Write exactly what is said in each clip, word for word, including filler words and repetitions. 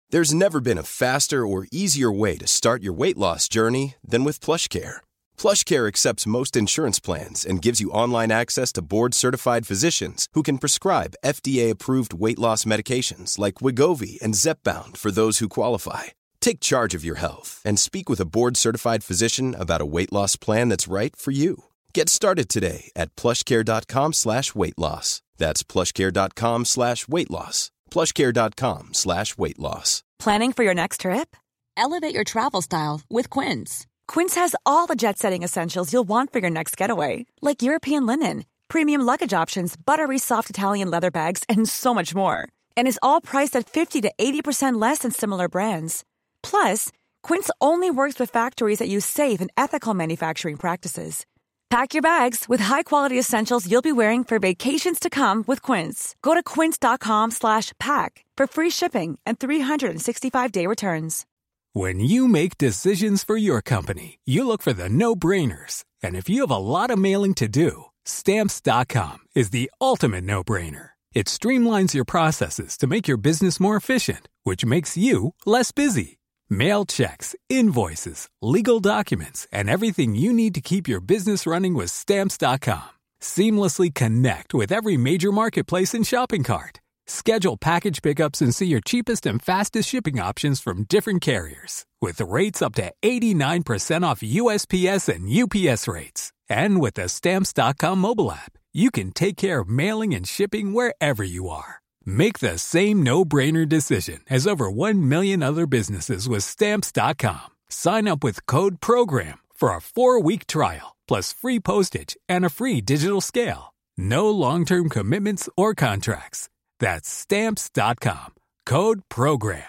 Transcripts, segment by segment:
There's never been a faster or easier way to start your weight loss journey than with PlushCare. PlushCare accepts most insurance plans and gives you online access to board-certified physicians who can prescribe F D A-approved weight loss medications like Wegovy and Zepbound for those who qualify. Take charge of your health and speak with a board-certified physician about a weight loss plan that's right for you. Get started today at plushcare.com slash weight loss. That's plushcare.com slash weight loss. plushcare.com slash weight loss. Planning for your next trip? Elevate your travel style with Quince. Quince has all the jet-setting essentials you'll want for your next getaway, like European linen, premium luggage options, buttery soft Italian leather bags, and so much more. And is all priced at fifty to eighty percent less than similar brands. Plus, Quince only works with factories that use safe and ethical manufacturing practices. Pack your bags with high-quality essentials you'll be wearing for vacations to come with Quince. Go to quince.com slash pack for free shipping and three sixty-five day returns. When you make decisions for your company, you look for the no-brainers. And if you have a lot of mailing to do, Stamps dot com is the ultimate no-brainer. It streamlines your processes to make your business more efficient, which makes you less busy. Mail checks, invoices, legal documents, and everything you need to keep your business running with Stamps dot com. Seamlessly connect with every major marketplace and shopping cart. Schedule package pickups and see your cheapest and fastest shipping options from different carriers. With rates up to eighty-nine percent off U S P S and U P S rates. And with the Stamps dot com mobile app, you can take care of mailing and shipping wherever you are. Make the same no-brainer decision as over one million other businesses with Stamps dot com. Sign up with code PROGRAM for a four-week trial, plus free postage and a free digital scale. No long-term commitments or contracts. That's Stamps dot com. Code PROGRAM.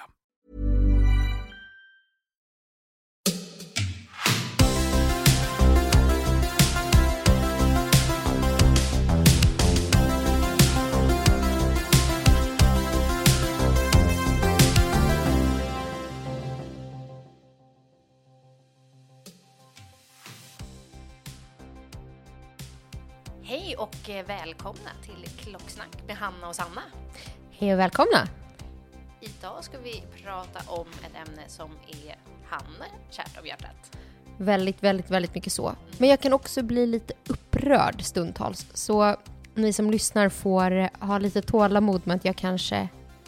Hej och välkomna till Klocksnack med Hanna och Sanna. Hej och välkomna. Idag ska vi prata om ett ämne som är Hanna kärt av hjärtat. Väldigt, väldigt, väldigt mycket så. Men jag kan också bli lite upprörd stundtals. Så ni som lyssnar får ha lite tålamod med att jag kanske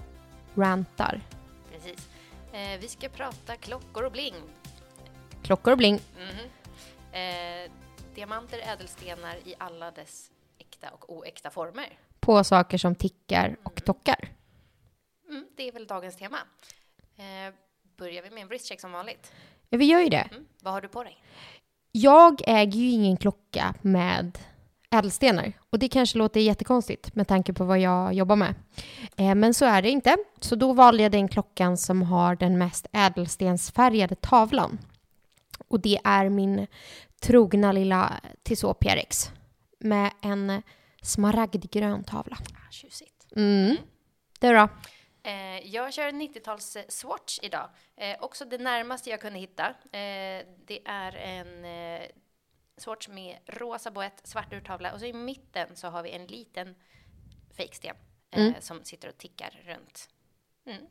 rantar. Precis. Eh, vi ska prata klockor och bling. Klockor och bling. Mm-hmm. Eh, diamanter, ädelstenar i alla dess äkta och oäkta former. På saker som tickar och mm. tockar. Mm, det är väl dagens tema. Eh, börjar vi med en wristcheck som vanligt? Ja, vi gör ju det. Mm, vad har du på dig? Jag äger ju ingen klocka med ädelstenar. Och det kanske låter jättekonstigt med tanke på vad jag jobbar med. Eh, men så är det inte. Så då valde jag den klockan som har den mest ädelstensfärgade tavlan. Och det är min trogna lilla Tissot P R X med en smaragdgrön tavla. Ah, tjusigt. Mm. Mm. Det är bra. Eh, jag kör en nittio-tals Swatch idag. Eh, också det närmaste jag kunde hitta. Eh, det är en eh, Swatch med rosa boett, svart urtavla. Och så i mitten så har vi en liten fejksten eh, mm. som sitter och tickar runt. Mm.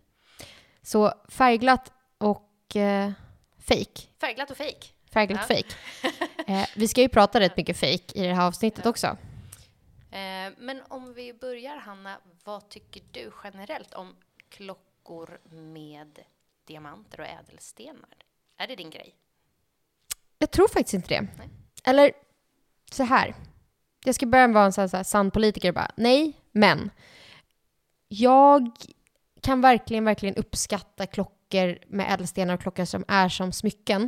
Så färgglatt och eh, fake. Färgglatt och fake. Färgglatt ja. fake. eh, vi ska ju prata rätt mycket fake i det här avsnittet ja. också. Eh, men om vi börjar, Hanna, vad tycker du generellt om klockor med diamanter och ädelstenar? Är det din grej? Jag tror faktiskt inte det. Nej. Eller så här. Jag ska börja vara en sån här sann politiker bara. Nej, men jag kan verkligen, verkligen uppskatta klockor med ädelstenar och klockor som är som smycken.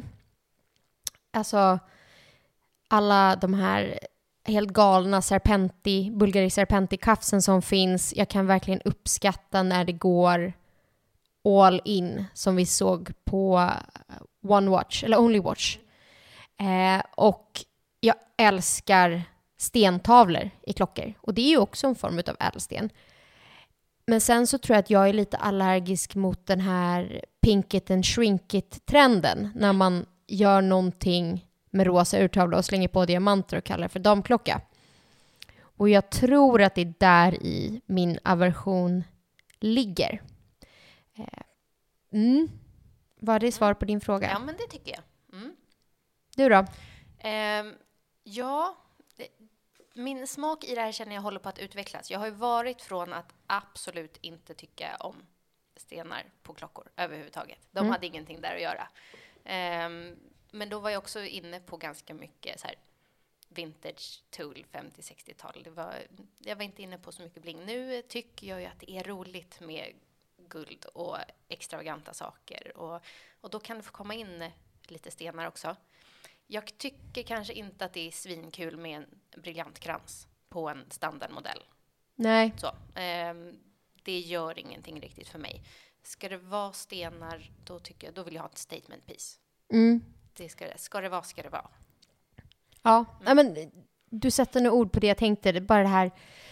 Alltså alla de här helt galna serpenti, Bulgari serpenti-kafsen som finns. Jag kan verkligen uppskatta när det går all in som vi såg på One Watch eller Only Watch. Eh, och jag älskar stentavlor i klockor. Och det är ju också en form av ädelsten. Men sen så tror jag att jag är lite allergisk mot den här pink it and shrink it-trenden. När man gör någonting med rosa urtavla och slänger på diamanter och kallar det för damklocka. Och jag tror att det är där i min aversion ligger. Eh, Mm. Var det svar på din fråga? Ja, men det tycker jag. Mm. Du då? Eh, ja, det, min smak i det här känner jag håller på att utvecklas. Jag har ju varit från att absolut inte tycka om stenar på klockor överhuvudtaget. De Mm. hade ingenting där att göra. Eh, men då var jag också inne på ganska mycket så här vintage tool femtio-sextiotal. Det var, jag var inte inne på så mycket bling. Nu tycker jag ju att det är roligt med guld och extravaganta saker. Och, och då kan det få komma in lite stenar också. Jag tycker kanske inte att det är svinkul med en briljantkrans på en standardmodell. Nej. Så, eh, det gör ingenting riktigt för mig. Ska det vara stenar, då tycker jag, då vill jag ha ett statement piece. Mm. Det ska, det, ska det vara, ska det vara. Ja, ja, men du sätter nu ord på det jag tänkte. Det är bara det här.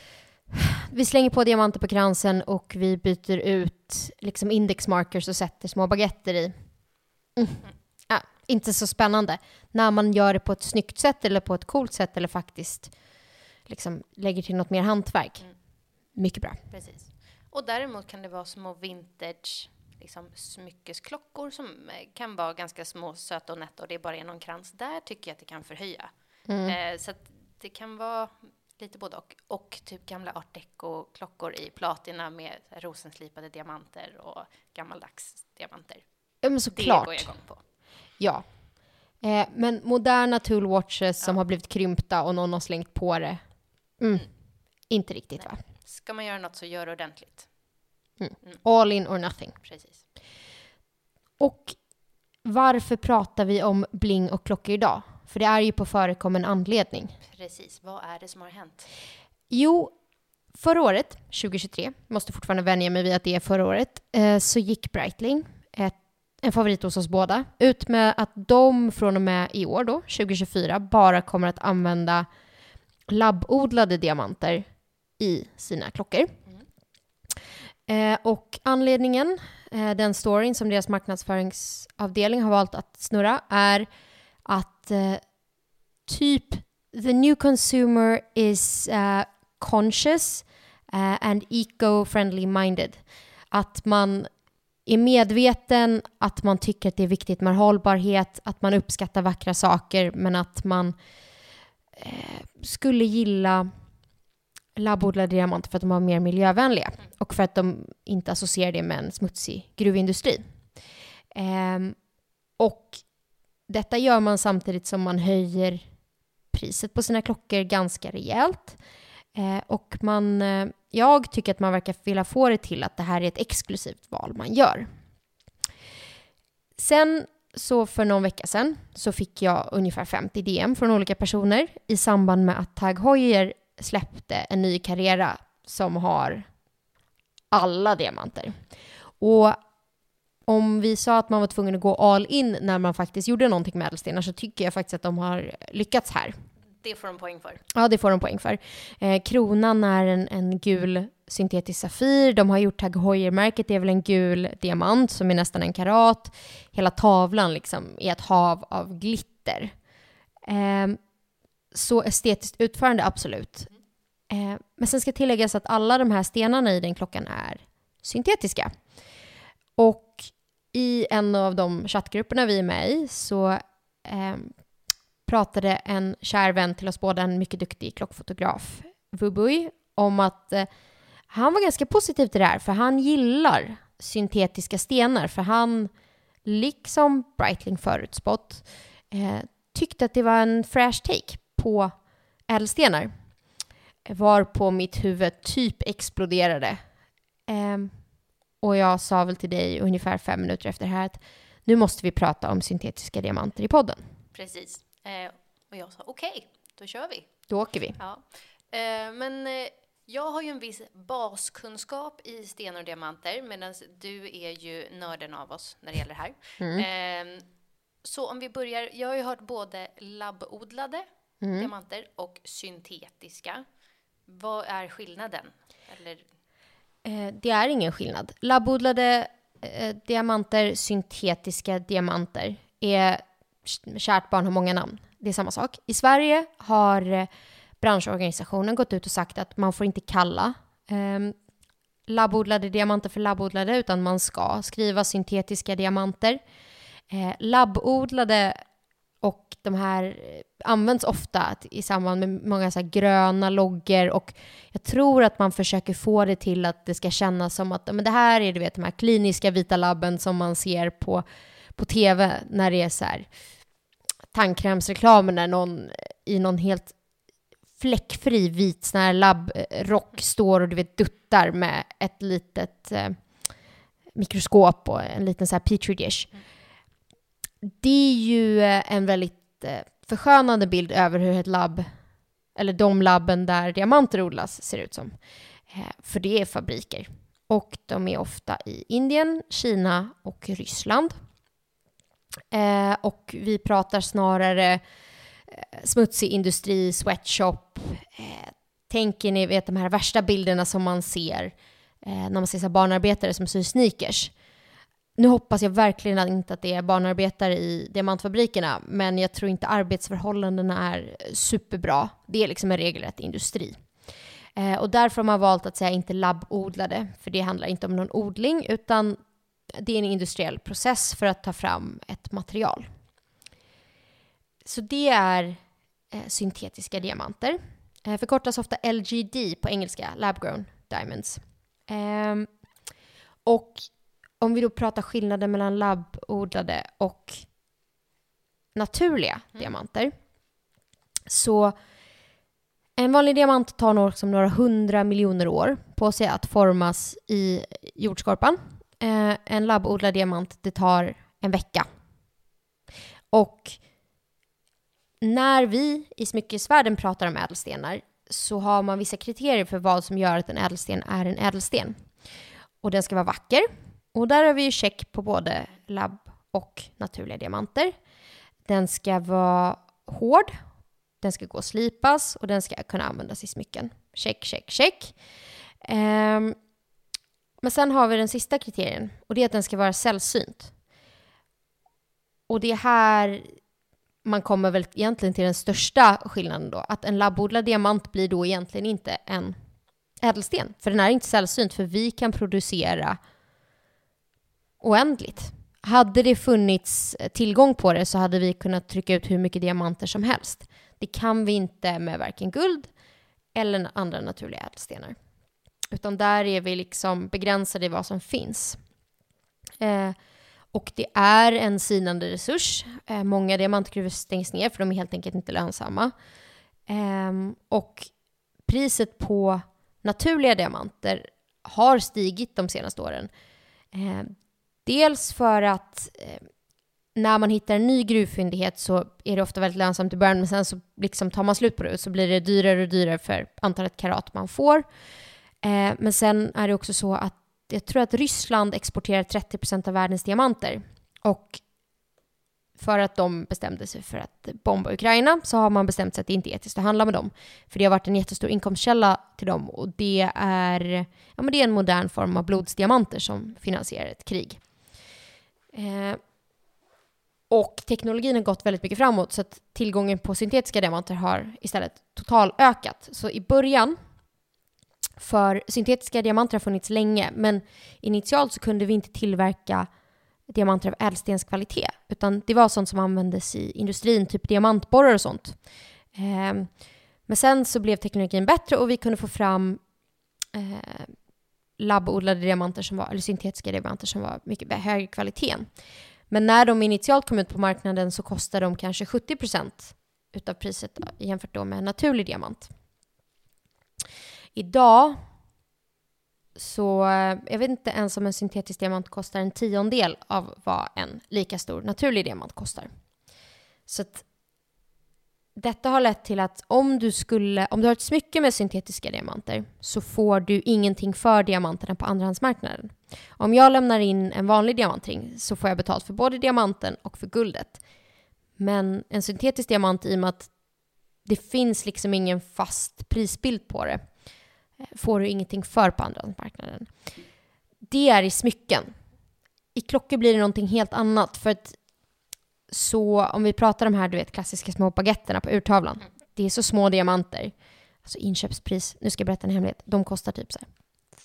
Vi slänger på diamanter på kransen och vi byter ut liksom index markers och sätter små baguetter i. Mm. Ja, inte så spännande. När man gör det på ett snyggt sätt eller på ett coolt sätt eller faktiskt liksom lägger till något mer hantverk. Mm. Mycket bra. Precis. Och däremot kan det vara små vintage liksom smyckesklockor som kan vara ganska små, söta och nätta och det är bara någon krans. Där tycker jag att det kan förhöja. Mm. Eh, så att det kan vara lite både och. Och typ gamla art deco-klockor i platina med rosenslipade diamanter och gammaldags diamanter. Ja, men såklart. Det går jag igång på. Ja. Eh, men moderna toolwatches Ja. som har blivit krympta och någon har slängt på det. Mm. Mm. Inte riktigt. Nej. Va? Ska man göra något så gör det ordentligt. Mm. All in or nothing. Precis. Och varför pratar vi om bling och klockor idag? För det är ju på förekommen anledning. Precis. Vad är det som har hänt? Jo, förra året, tjugohundratjugotre, måste fortfarande vänja mig vid att det är förra året, eh, så gick Breitling, ett, en favorit hos oss båda, ut med att de från och med i år då, tjugohundratjugofyra, bara kommer att använda labbodlade diamanter i sina klockor. Mm. Eh, och anledningen, eh, den storyn som deras marknadsföringsavdelning har valt att snurra, är att eh, typ the new consumer is uh, conscious uh, and eco-friendly minded. Att man är medveten, att man tycker att det är viktigt med hållbarhet, att man uppskattar vackra saker, men att man eh, skulle gilla labbodlade diamanter för att de var mer miljövänliga och för att de inte associerar det med en smutsig gruvindustri. Eh, och detta gör man samtidigt som man höjer priset på sina klockor ganska rejält. Eh, och man, eh, jag tycker att man verkar vilja få det till att det här är ett exklusivt val man gör. Sen så för någon vecka sedan så fick jag ungefär femtio D M från olika personer i samband med att Tag Heuer släppte en ny Carrera som har alla diamanter. Och om vi sa att man var tvungen att gå all in när man faktiskt gjorde någonting med ädelstenar, så tycker jag faktiskt att de har lyckats här. Det får de poäng för. Ja, det får de poäng för. Eh, kronan är en, en gul syntetisk safir. De har gjort Tag Heuer-märket. Det är väl en gul diamant som är nästan en karat. Hela tavlan liksom är ett hav av glitter. Eh, så estetiskt utförande, absolut. Eh, men sen ska tilläggas att alla de här stenarna i den klockan är syntetiska. Och i en av de chattgrupperna vi är med i så eh, pratade en kär vän till oss båda, en mycket duktig klockfotograf, Vubui, om att eh, han var ganska positiv till det här, för han gillar syntetiska stenar, för han, liksom Breitling förutspått, eh, tyckte att det var en fresh take på ädelstenar, var på mitt huvud typ exploderade. Eh, och jag sa väl till dig ungefär fem minuter efter det här att nu måste vi prata om syntetiska diamanter i podden. Precis. Eh, och jag sa okej, okay, då kör vi. Då åker vi. Ja. Eh, men eh, jag har ju en viss baskunskap i stenar och diamanter, medan du är ju nörden av oss när det gäller det här. Mm. Eh, så om vi börjar, jag har ju hört både labbodlade mm. diamanter och syntetiska. Vad är skillnaden? Eller... Eh, det är ingen skillnad. Labbodlade eh, diamanter, syntetiska diamanter är, kärt barn har många namn. Det är samma sak. I Sverige har eh, branschorganisationen gått ut och sagt att man får inte kalla eh, labbodlade diamanter för labbodlade, utan man ska skriva syntetiska diamanter. Eh, labbodlade och de här används ofta i samband med många så här gröna loggor, och jag tror att man försöker få det till att det ska kännas som att men det här är, du vet, de här kliniska vita labben som man ser på, på tv när det är så här tandkrämsreklamer när någon i någon helt fläckfri vit sån här labbrock står och du vet duttar med ett litet eh, mikroskop och en liten så här petri dish. Mm. Det är ju en väldigt eh, förskönande bild över hur ett labb, eller de labben där diamanter odlas, ser ut som. Eh, för det är fabriker. Och de är ofta i Indien, Kina och Ryssland. Eh, och vi pratar snarare eh, smutsig industri, sweatshop. Eh, tänker ni vet de här värsta bilderna som man ser eh, när man ser så här barnarbetare som syr sneakers. Nu hoppas jag verkligen inte att det är barnarbetare i diamantfabrikerna, men jag tror inte arbetsförhållandena är superbra. Det är liksom en regelrätt industri. Eh, och därför har man valt att säga inte labbodlade, för det handlar inte om någon odling, utan det är en industriell process för att ta fram ett material. Så det är eh, syntetiska diamanter. Eh, förkortas ofta L G D på engelska, lab-grown diamonds. Eh, och om vi då pratar skillnaden mellan labbodlade och naturliga mm. diamanter. Så en vanlig diamant tar nog som några hundra miljoner år på sig att formas i jordskorpan. Eh, en labbodlad diamant, det tar en vecka. Och när vi i smyckesvärlden pratar om ädelstenar så har man vissa kriterier för vad som gör att en ädelsten är en ädelsten. Och den ska vara vacker. Och där har vi ju check på både labb och naturliga diamanter. Den ska vara hård, den ska gå att slipas och den ska kunna användas i smycken. Check, check, check. Um, men sen har vi den sista kriterien, och det är att den ska vara sällsynt. Och det är här man kommer väl egentligen till den största skillnaden då. Att en labbodlad diamant blir då egentligen inte en ädelsten. För den är inte sällsynt, för vi kan producera oändligt. Hade det funnits tillgång på det så hade vi kunnat trycka ut hur mycket diamanter som helst. Det kan vi inte med varken guld eller andra naturliga ädelstenar. Utan där är vi liksom begränsade i vad som finns. Eh, och det är en sinande resurs. Eh, många diamantgruvor stängs ner för de är helt enkelt inte lönsamma. Eh, och priset på naturliga diamanter har stigit de senaste åren. Eh, dels för att eh, när man hittar en ny gruvfyndighet så är det ofta väldigt lönsamt i början, men sen så liksom tar man slut på det och så blir det dyrare och dyrare för antalet karat man får. Eh, men sen är det också så att jag tror att Ryssland exporterar trettio procent av världens diamanter. Och för att de bestämde sig för att bomba Ukraina så har man bestämt sig att det inte är etiskt att handla med dem. För det har varit en jättestor inkomstkälla till dem. Och det är, ja, men det är en modern form av blodsdiamanter som finansierar ett krig. Eh, och teknologin har gått väldigt mycket framåt, så att tillgången på syntetiska diamanter har istället total ökat. Så i början, för syntetiska diamanter har funnits länge, men initialt så kunde vi inte tillverka diamanter av ädelstenskvalitet, utan det var sånt som användes i industrin, typ diamantborrar och sånt. Eh, men sen så blev teknologin bättre och vi kunde få fram eh, labbodlade diamanter som var, eller syntetiska diamanter som var mycket högre kvalitet. Men när de initialt kom ut på marknaden så kostade de kanske sjuttio procent utav priset jämfört då med en naturlig diamant. Idag så, jag vet inte ens om en syntetisk diamant kostar en tiondel av vad en lika stor naturlig diamant kostar. Så att detta har lett till att om du skulle, om du har ett smycke med syntetiska diamanter så får du ingenting för diamanterna på andrahandsmarknaden. Om jag lämnar in en vanlig diamantring så får jag betalt för både diamanten och för guldet. Men en syntetisk diamant, i och med att det finns liksom ingen fast prisbild på det, får du ingenting för på andrahandsmarknaden. Det är i smycken. I klockor blir det någonting helt annat, för att så om vi pratar om de här, du vet, klassiska små baguetterna på urtavlan. Det är så små diamanter. Alltså inköpspris, nu ska jag berätta en hemlighet. De kostar typ så här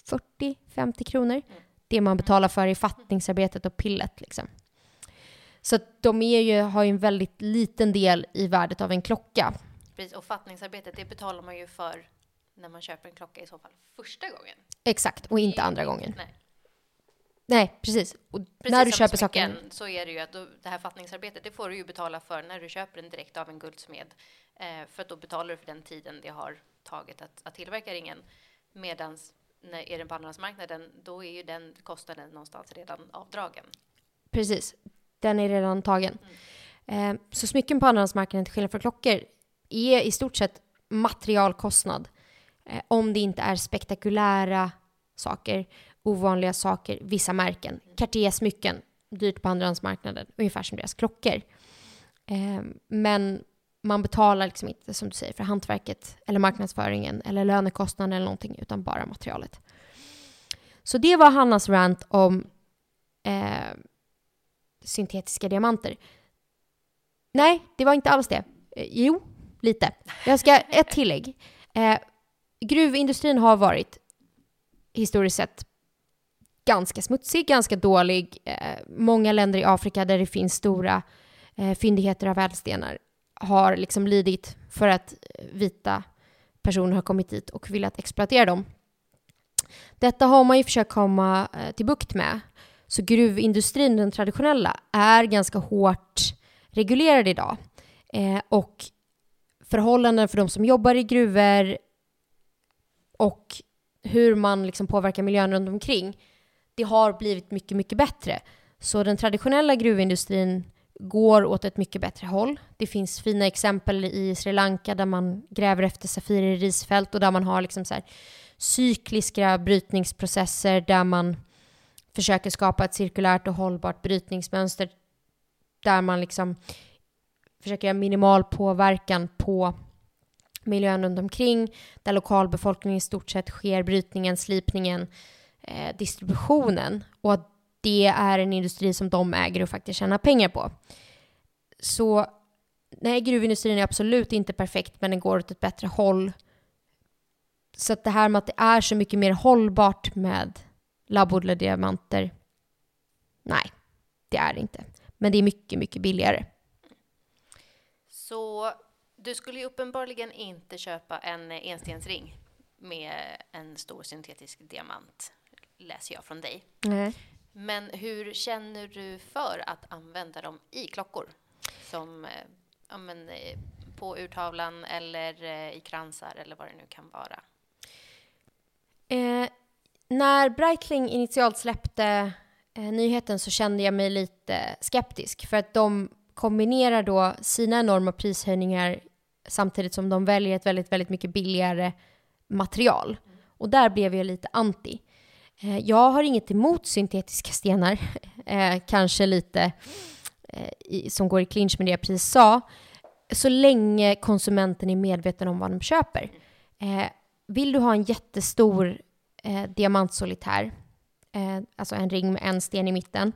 fyrtio till femtio kronor. Det man betalar för i fattningsarbetet och pillet liksom. Så att de är ju, har ju en väldigt liten del i värdet av en klocka. Precis, och fattningsarbetet, det betalar man ju för när man köper en klocka i så fall första gången. Exakt, och inte andra gången. Nej. Nej, precis. Och precis när du som köper smycken, saker... så är det ju att då, det här fattningsarbetet, det får du ju betala för när du köper den direkt av en guldsmed. Eh, för att då betalar du för den tiden det har tagit att, att tillverka ringen. Medans när är den på andrahandsmarknaden, då är ju den kostnaden någonstans redan avdragen. Precis, den är redan tagen. Mm. Eh, så smycken på andrahandsmarknaden till skillnad från klockor är i stort sett materialkostnad. Eh, om det inte är spektakulära saker, ovanliga saker, vissa märken. Cartier-smycken, dyrt på andrahandsmarknaden, ungefär som deras klockor. Eh, men man betalar liksom inte, som du säger, för hantverket eller marknadsföringen eller lönekostnaden eller någonting, utan bara materialet. Så det var Hannas rant om eh, syntetiska diamanter. Nej, det var inte alls det. Eh, jo, lite. Jag ska ett tillägg. Eh, gruvindustrin har varit historiskt sett ganska smutsig, ganska dålig. Eh, många länder i Afrika där det finns stora eh, fyndigheter av ädelstenar har liksom lidit för att vita personer har kommit dit och velat exploatera dem. Detta har man ju försökt komma eh, till bukt med. Så gruvindustrin, den traditionella, är ganska hårt reglerad idag. Eh, och förhållanden för de som jobbar i gruvor och hur man liksom påverkar miljön runt omkring, det har blivit mycket, mycket bättre. Så den traditionella gruvindustrin går åt ett mycket bättre håll. Det finns fina exempel i Sri Lanka där man gräver efter safirer i risfält och där man har liksom så här cykliska brytningsprocesser där man försöker skapa ett cirkulärt och hållbart brytningsmönster där man liksom försöker göra minimal påverkan på miljön runt omkring, där lokalbefolkningen i stort sett sker brytningen, slipningen, eh, distributionen, och att det är en industri som de äger och faktiskt tjänar pengar på. Så nej, gruvindustrin är absolut inte perfekt, men den går åt ett bättre håll. Så att det här med att det är så mycket mer hållbart med labbodlade diamanter, nej, det är det inte. Men det är mycket, mycket billigare. Så du skulle ju uppenbarligen inte köpa en enstensring med en stor syntetisk diamant, läser jag från dig. Nej. Men hur känner du för att använda dem i klockor? Som ja, men, på urtavlan eller i kransar eller vad det nu kan vara. Eh, när Breitling initialt släppte eh, nyheten så kände jag mig lite skeptisk. För att de kombinerar då sina enorma prishöjningar samtidigt som de väljer ett väldigt, väldigt mycket billigare material. Mm. Och där blev jag lite anti. Eh, jag har inget emot syntetiska stenar. Eh, kanske lite eh, i, som går i clinch med det jag precis sa. Så länge konsumenten är medveten om vad de köper. Eh, vill du ha en jättestor eh, diamantsolitär, eh, alltså en ring med en sten i mitten,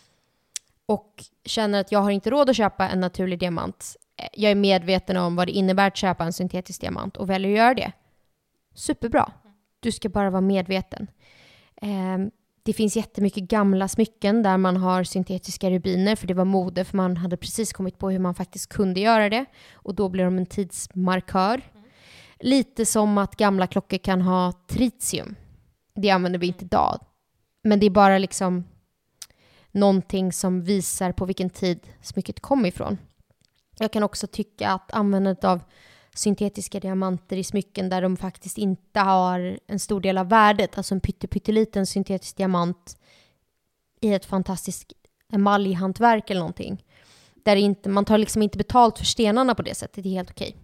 och känner att jag har inte råd att köpa en naturlig diamant, eh, jag är medveten om vad det innebär att köpa en syntetisk diamant och väljer att göra det, superbra. Du ska bara vara medveten. Eh, det finns jättemycket gamla smycken där man har syntetiska rubiner, för det var mode, för man hade precis kommit på hur man faktiskt kunde göra det, och då blir de en tidsmarkör. Mm. Lite som att gamla klockor kan ha tritium. Det använder vi inte idag. Men det är bara liksom någonting som visar på vilken tid smycket kom ifrån. Jag kan också tycka att användandet av syntetiska diamanter i smycken där de faktiskt inte har en stor del av värdet, alltså en pytteliten syntetisk diamant i ett fantastiskt emaljhantverk eller någonting, där inte, man tar liksom inte betalt för stenarna på det sättet, det är helt okej.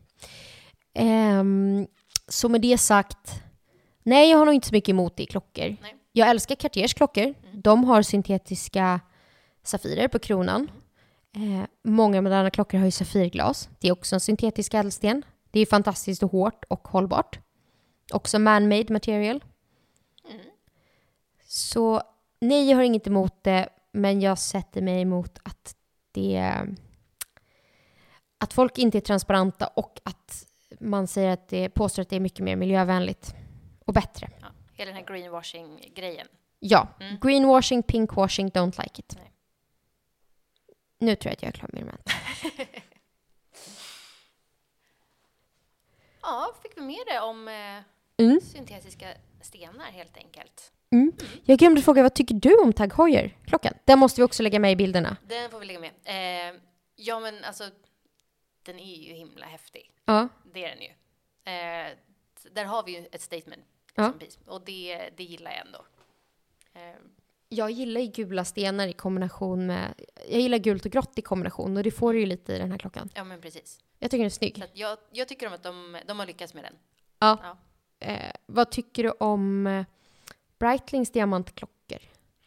Um, så med det sagt, nej, jag har nog inte så mycket emot det i klockor. Nej. Jag älskar Cartiers klockor. Mm. De har syntetiska safirer på kronan. Mm. Eh, många moderna klockor har ju safirglas. Det är också en syntetisk ädelsten. Det är fantastiskt och hårt och hållbart. Också man-made material. Mm. Så nej, jag har inget emot det, men jag sätter mig emot att det att folk inte är transparenta och att man säger att det påstår att det är mycket mer miljövänligt och bättre. Ja, Hela den här greenwashing-grejen. Ja, Mm. greenwashing, pinkwashing, don't like it. Nej. Nu tror jag att jag är klar med det. Ja, fick vi med det om eh, Mm. syntetiska stenar helt enkelt. Mm. Jag glömde fråga, vad tycker du om Tag Heuer-klockan? Den måste vi också lägga med i bilderna. Den får vi lägga med. Eh, ja, men alltså, den är ju himla häftig. Ja. Det är den ju. Eh, där har vi ju ett statement. Ja. Liksom, piece. Och det, det gillar jag ändå. Eh, Jag gillar ju gula stenar i kombination med... Jag gillar gult och grått i kombination och det får du ju lite i den här klockan. ja, men precis. Jag tycker den är snygg. Så att jag, jag tycker om att de, de har lyckats med den. Ja. Ja. Eh, vad tycker du om eh, Breitlings diamantklockor?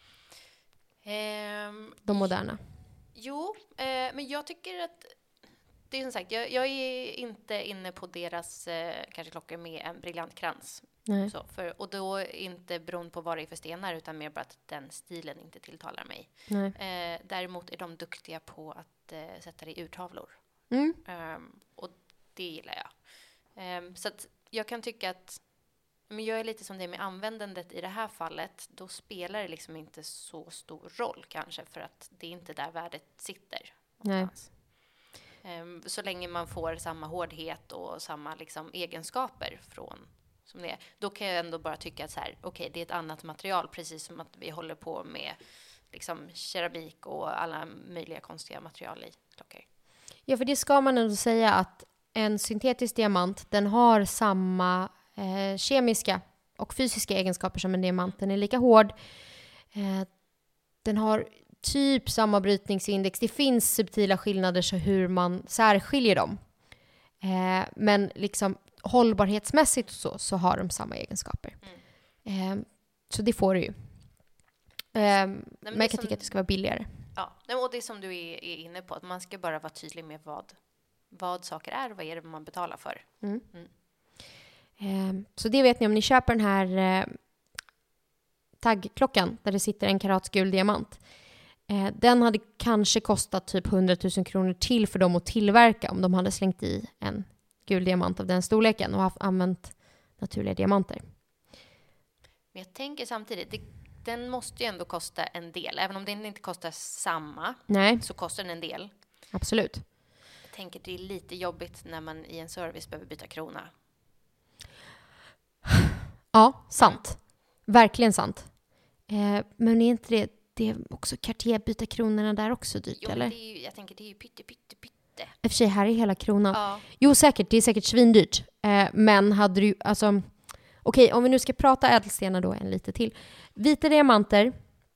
Ehm, De moderna. Jo, eh, men jag tycker att det är som sagt, jag, jag är inte inne på deras eh, kanske klockor med en briljant krans. Nej. Så, för, och då inte beroende på vad det är för stenar utan mer bara att den stilen inte tilltalar mig. Nej. Eh, däremot är de duktiga på att eh, sätta det i urtavlor. Mm. Ehm, och det gillar jag. Ehm, så att jag kan tycka att men jag är lite som det med användandet i det här fallet. Då spelar det liksom inte så stor roll kanske för att det är inte där värdet sitter. Nej. Um, så länge man får samma hårdhet och samma liksom, egenskaper från som det är. Då kan jag ändå bara tycka att så här, okej, det är ett annat material precis som att vi håller på med liksom, keramik och alla möjliga konstiga material i klockor. Ja, för det ska man ändå säga att en syntetisk diamant, den har samma eh, kemiska och fysiska egenskaper som en diamant. Den är lika hård. Eh, den har typ samma brytningsindex. Det finns subtila skillnader så hur man särskiljer dem. Eh, men liksom hållbarhetsmässigt och så, så har de samma egenskaper. Mm. Eh, så det får du ju. Eh, men men jag det kan som- tycka att det ska vara billigare. Ja, och det som du är, är inne på, att man ska bara vara tydlig med vad, vad saker är och vad är det man betalar för. Mm. Mm. Eh, så det vet ni om ni köper den här eh, taggklockan där det sitter en karats gul diamant. Eh, den hade kanske kostat typ hundratusen kronor till för dem att tillverka om de hade slängt i en gul diamant av den storleken och haft, använt naturliga diamanter. Men jag tänker samtidigt, det, den måste ju ändå kosta en del. Även om den inte kostar samma Nej, så kostar den en del. absolut. Jag tänker det är lite jobbigt när man i en service behöver byta krona. Ja, sant. Verkligen sant. Eh, men är inte det, det är också Cartier byta kronorna där också dyrt, Jo, men eller? det är ju, jag tänker det är ju pytte, pytte, pytte. I och för sig, här är hela kronan. Ja. Jo, säkert. Det är säkert svindyrt. Eh, men hade du, alltså... Okej, om vi nu ska prata ädelstenar då en lite till. Vita diamanter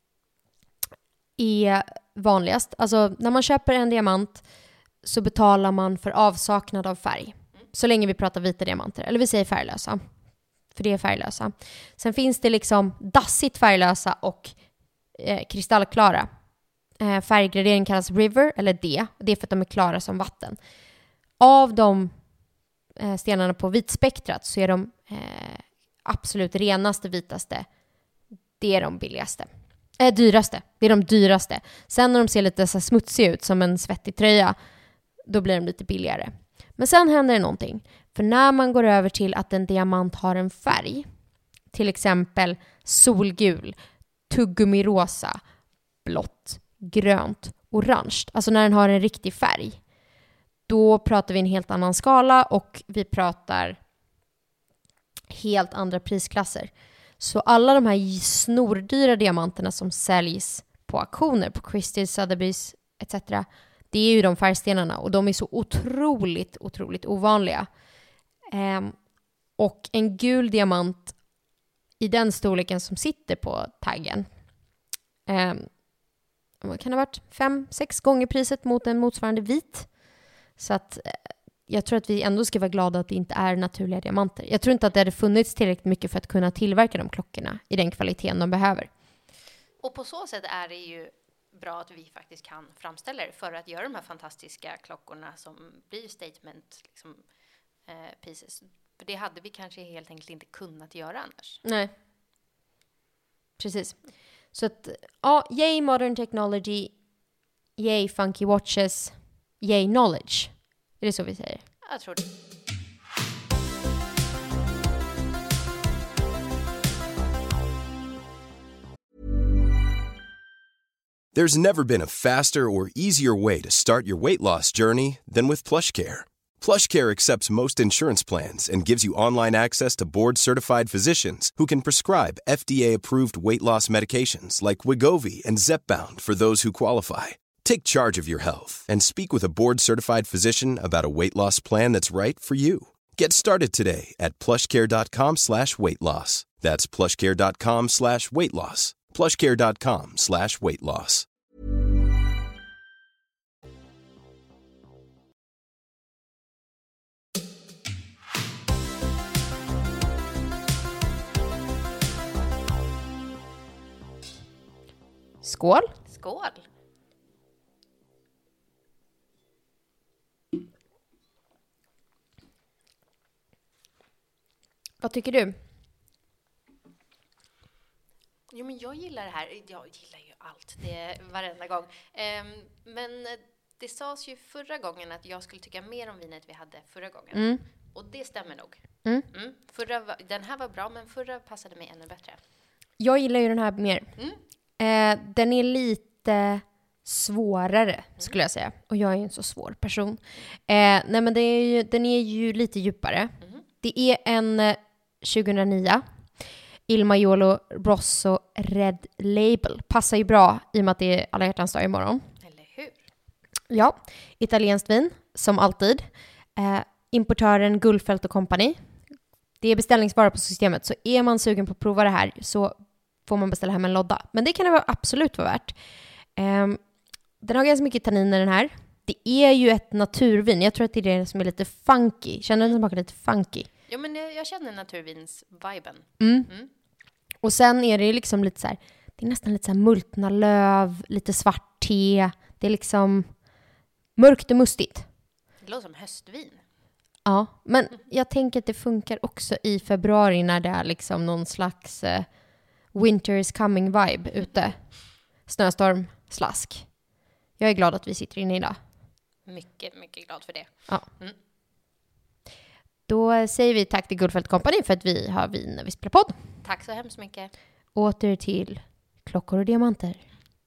är vanligast. Alltså, när man köper en diamant så betalar man för avsaknad av färg. Så länge vi pratar vita diamanter. Eller vi säger färglösa. För det är färglösa. Sen finns det liksom dassigt färglösa och eh, kristallklara. Eh, färggradering kallas river, eller D. Det är för att de är klara som vatten. Av de eh, stenarna på vitspektrat så är de eh, absolut renaste, vitaste. Det är de billigaste. Eh, dyraste. Det är de dyraste. Sen när de ser lite så smutsiga ut som en svettig tröja, då blir de lite billigare. Men sen händer det någonting. För när man går över till att en diamant har en färg, till exempel solgul, tuggummi-rosa, blått, grönt, orange, alltså när den har en riktig färg, då pratar vi en helt annan skala och vi pratar helt andra prisklasser. Så alla de här snordyra diamanterna som säljs på auktioner, på Christie's, Sotheby's et cetera, det är ju de färgstenarna och de är så otroligt, otroligt ovanliga. Um, och en gul diamant i den storleken som sitter på taggen, um, vad kan det ha varit? Fem, sex gånger priset mot en motsvarande vit. Så att uh, jag tror att vi ändå ska vara glada att det inte är naturliga diamanter. Jag tror inte att det hade funnits tillräckligt mycket för att kunna tillverka de klockorna i den kvaliteten de behöver. Och på så sätt är det ju bra att vi faktiskt kan framställa det för att göra de här fantastiska klockorna som blir statement liksom, eh, pieces. För det hade vi kanske helt enkelt inte kunnat göra annars. Nej. Precis. Så att, ja, yay modern technology, yay funky watches, yay knowledge. Är det så vi säger? Jag tror det. There's never been a faster or easier way to start your weight loss journey than with PlushCare. PlushCare accepts most insurance plans and gives you online access to board-certified physicians who can prescribe F D A-approved weight loss medications like Wegovy and Zepbound for those who qualify. Take charge of your health and speak with a board-certified physician about a weight loss plan that's right for you. Get started today at plushcare.com slash weight loss. That's plushcare.com slash weight loss. plushcare.com slash weight loss. Skål! Skål! Vad tycker du? Jo, men jag gillar det här. Jag gillar ju allt, det varenda gång. Um, men det sades ju förra gången att jag skulle tycka mer om vinet vi hade förra gången. Mm. Och det stämmer nog. Mm. Mm. Förra var, den här var bra, men förra passade mig ännu bättre. Jag gillar ju den här mer. Mm. Eh, den är lite svårare, skulle jag säga. Och jag är ju en så svår person. Eh, nej, men det är ju, den är ju lite djupare. Mm. Det är en eh, tjugohundranio. Il Maiolo Rosso Red Label. Passar ju bra i och med att det är alla hjärtans dag imorgon. Eller hur? Ja, italienskt vin, som alltid. Eh, importören Gullfelt och Company. Det är beställningsvara på systemet, så är man sugen på att prova det här så får man beställa hem en lodda. Men det kan det absolut vara värt. Eh, den har ganska mycket tanniner den här. Det är ju ett naturvin. Jag tror att det är det som är lite funky. Känner du den smakar lite funky? Ja, men jag, jag känner naturvins-viben. Mm. Mm. Och sen är det liksom lite så här, det är nästan lite så här multna löv, lite svart te. Det är liksom mörkt och mustigt. Det låter som höstvin. Ja, men jag tänker att det funkar också i februari när det är liksom någon slags eh, winter is coming vibe ute. Snöstorm, slask. Jag är glad att vi sitter inne idag. Mycket, mycket glad för det. Ja. Mm. Då säger vi tack till Gullfelt Company för att vi har vin när vi spelar podd. Tack så hemskt mycket. Åter till klockor och diamanter.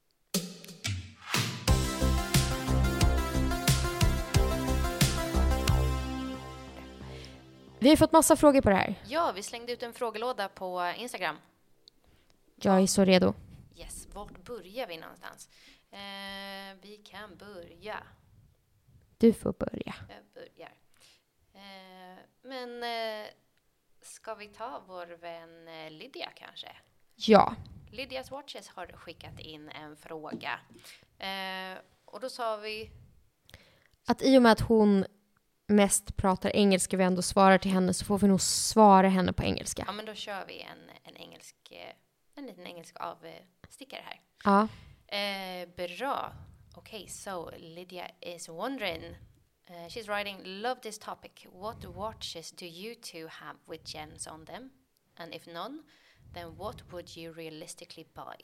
Vi har fått massa frågor på det här. Ja, vi slängde ut en frågelåda på Instagram. Jag är så redo. Yes, vart börjar vi någonstans? Eh, vi kan börja. Du får börja. Jag börjar. Eh, men eh, ska vi ta vår vän eh, Lydia kanske? Ja. Lydias Watches har skickat in en fråga. Eh, och då sa vi... Att i och med att hon mest pratar engelska vi ändå svarar till henne så får vi nog svara henne på engelska. Ja, men då kör vi en, en engelsk... En liten engelsk avstickare här. Ja. Eh, bra. Okay, so Lydia is wondering... Uh, she's writing, love this topic. What watches do you two have with gems on them? And if none, then what would you realistically buy?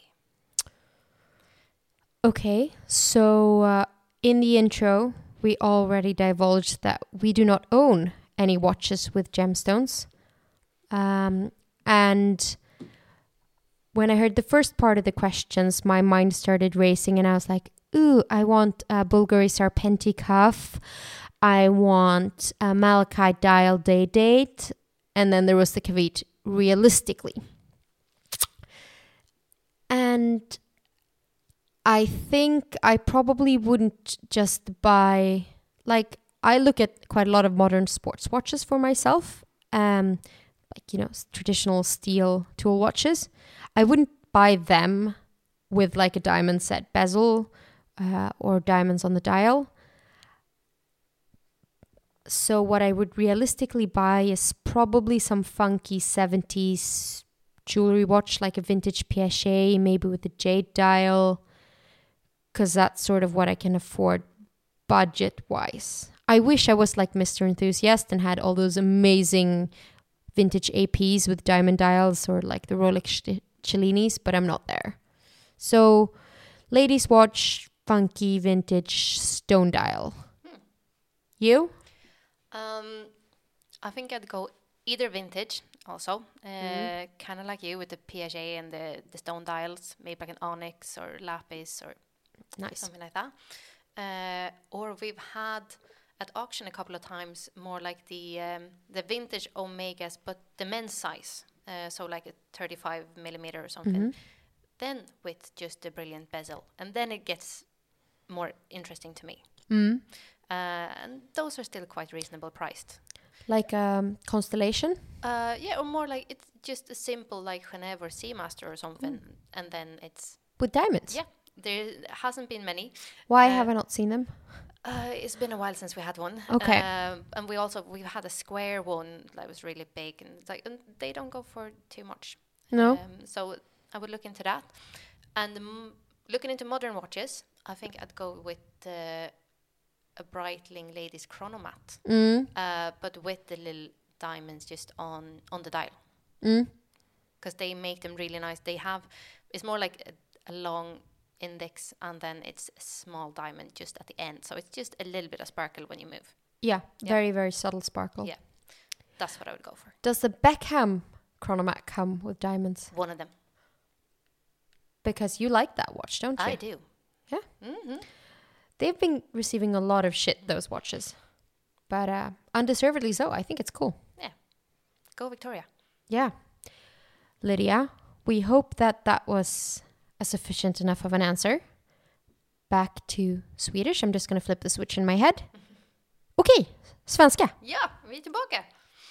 Okay, so uh, in the intro, we already divulged that we do not own any watches with gemstones. Um, and when I heard the first part of the questions, my mind started racing and I was like, ooh, I want a Bulgari Serpenti cuff. I want a malachite dial day date. And then there was the caveat, realistically. And I think I probably wouldn't just buy, like, I look at quite a lot of modern sports watches for myself. Um, like, you know, traditional steel tool watches. I wouldn't buy them with like a diamond set bezel uh, or diamonds on the dial. So what I would realistically buy is probably some funky seventies jewelry watch, like a vintage Piaget, maybe with a jade dial, because that's sort of what I can afford budget-wise. I wish I was like Mister Enthusiast and had all those amazing vintage A Ps with diamond dials or like the Rolex Cellinis, but I'm not there. So, ladies watch, funky vintage stone dial. Hmm. You? Um, I think I'd go either vintage also, uh, mm. kind of like you with the Piaget and the, the stone dials, maybe like an onyx or lapis or Nice. Something like that. Uh, or we've had at auction a couple of times more like the um, the vintage Omegas, but the men's size, uh, so like a thirty-five millimeter or something. Mm-hmm. Then with just a brilliant bezel, and then it gets more interesting to me. Mm. Uh, and those are still quite reasonable priced. Like um, Constellation? Uh, yeah, or more like it's just a simple like Genève or Seamaster or something, mm. and then it's with diamonds. Yeah, there hasn't been many. Why uh, have I not seen them? Uh, it's been a while since we had one. Okay. Um, and we also we've had a square one that was really big, and it's like and they don't go for too much. No. Um, so I would look into that. And m- looking into modern watches, I think I'd go with uh, a Breitling Ladies Chronomat, Mm. uh, but with the little diamonds just on on the dial. Mm. Because they make them really nice. They have it's more like a, a long index, and then it's a small diamond just at the end, so it's just a little bit of sparkle when you move. Yeah, Yeah. very, very subtle sparkle. Yeah, that's what I would go for. Does the Beckham Chronomat come with diamonds? One of them. Because you like that watch, don't you? I do. Yeah. Mm-hmm. They've been receiving a lot of shit, those watches. But uh, undeservedly so. I think it's cool. Yeah. Go Victoria. Yeah. Lydia, we hope that that was a sufficient enough of an answer. Back to Swedish. I'm just going to flip the switch in my head. Okej, okay. Svenska. Ja, vi är tillbaka.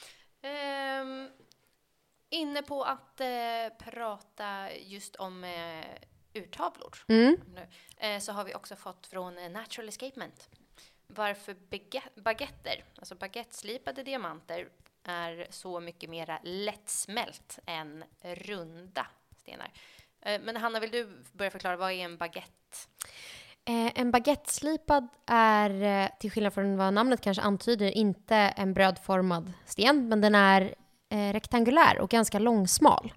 Um, inne på att uh, prata just om uh, urtavlor. Mm. Uh, så har vi också fått från uh, Natural Escapement. Varför baguette, baguetter, alltså baguetteslipade diamanter, är så mycket mer lättsmält än runda stenar. Uh, men Hanna, vill du börja förklara, vad är en baguette? Eh, en baguetteslipad är, eh, till skillnad från vad namnet kanske antyder, inte en brödformad sten, men den är eh, rektangulär och ganska långsmal.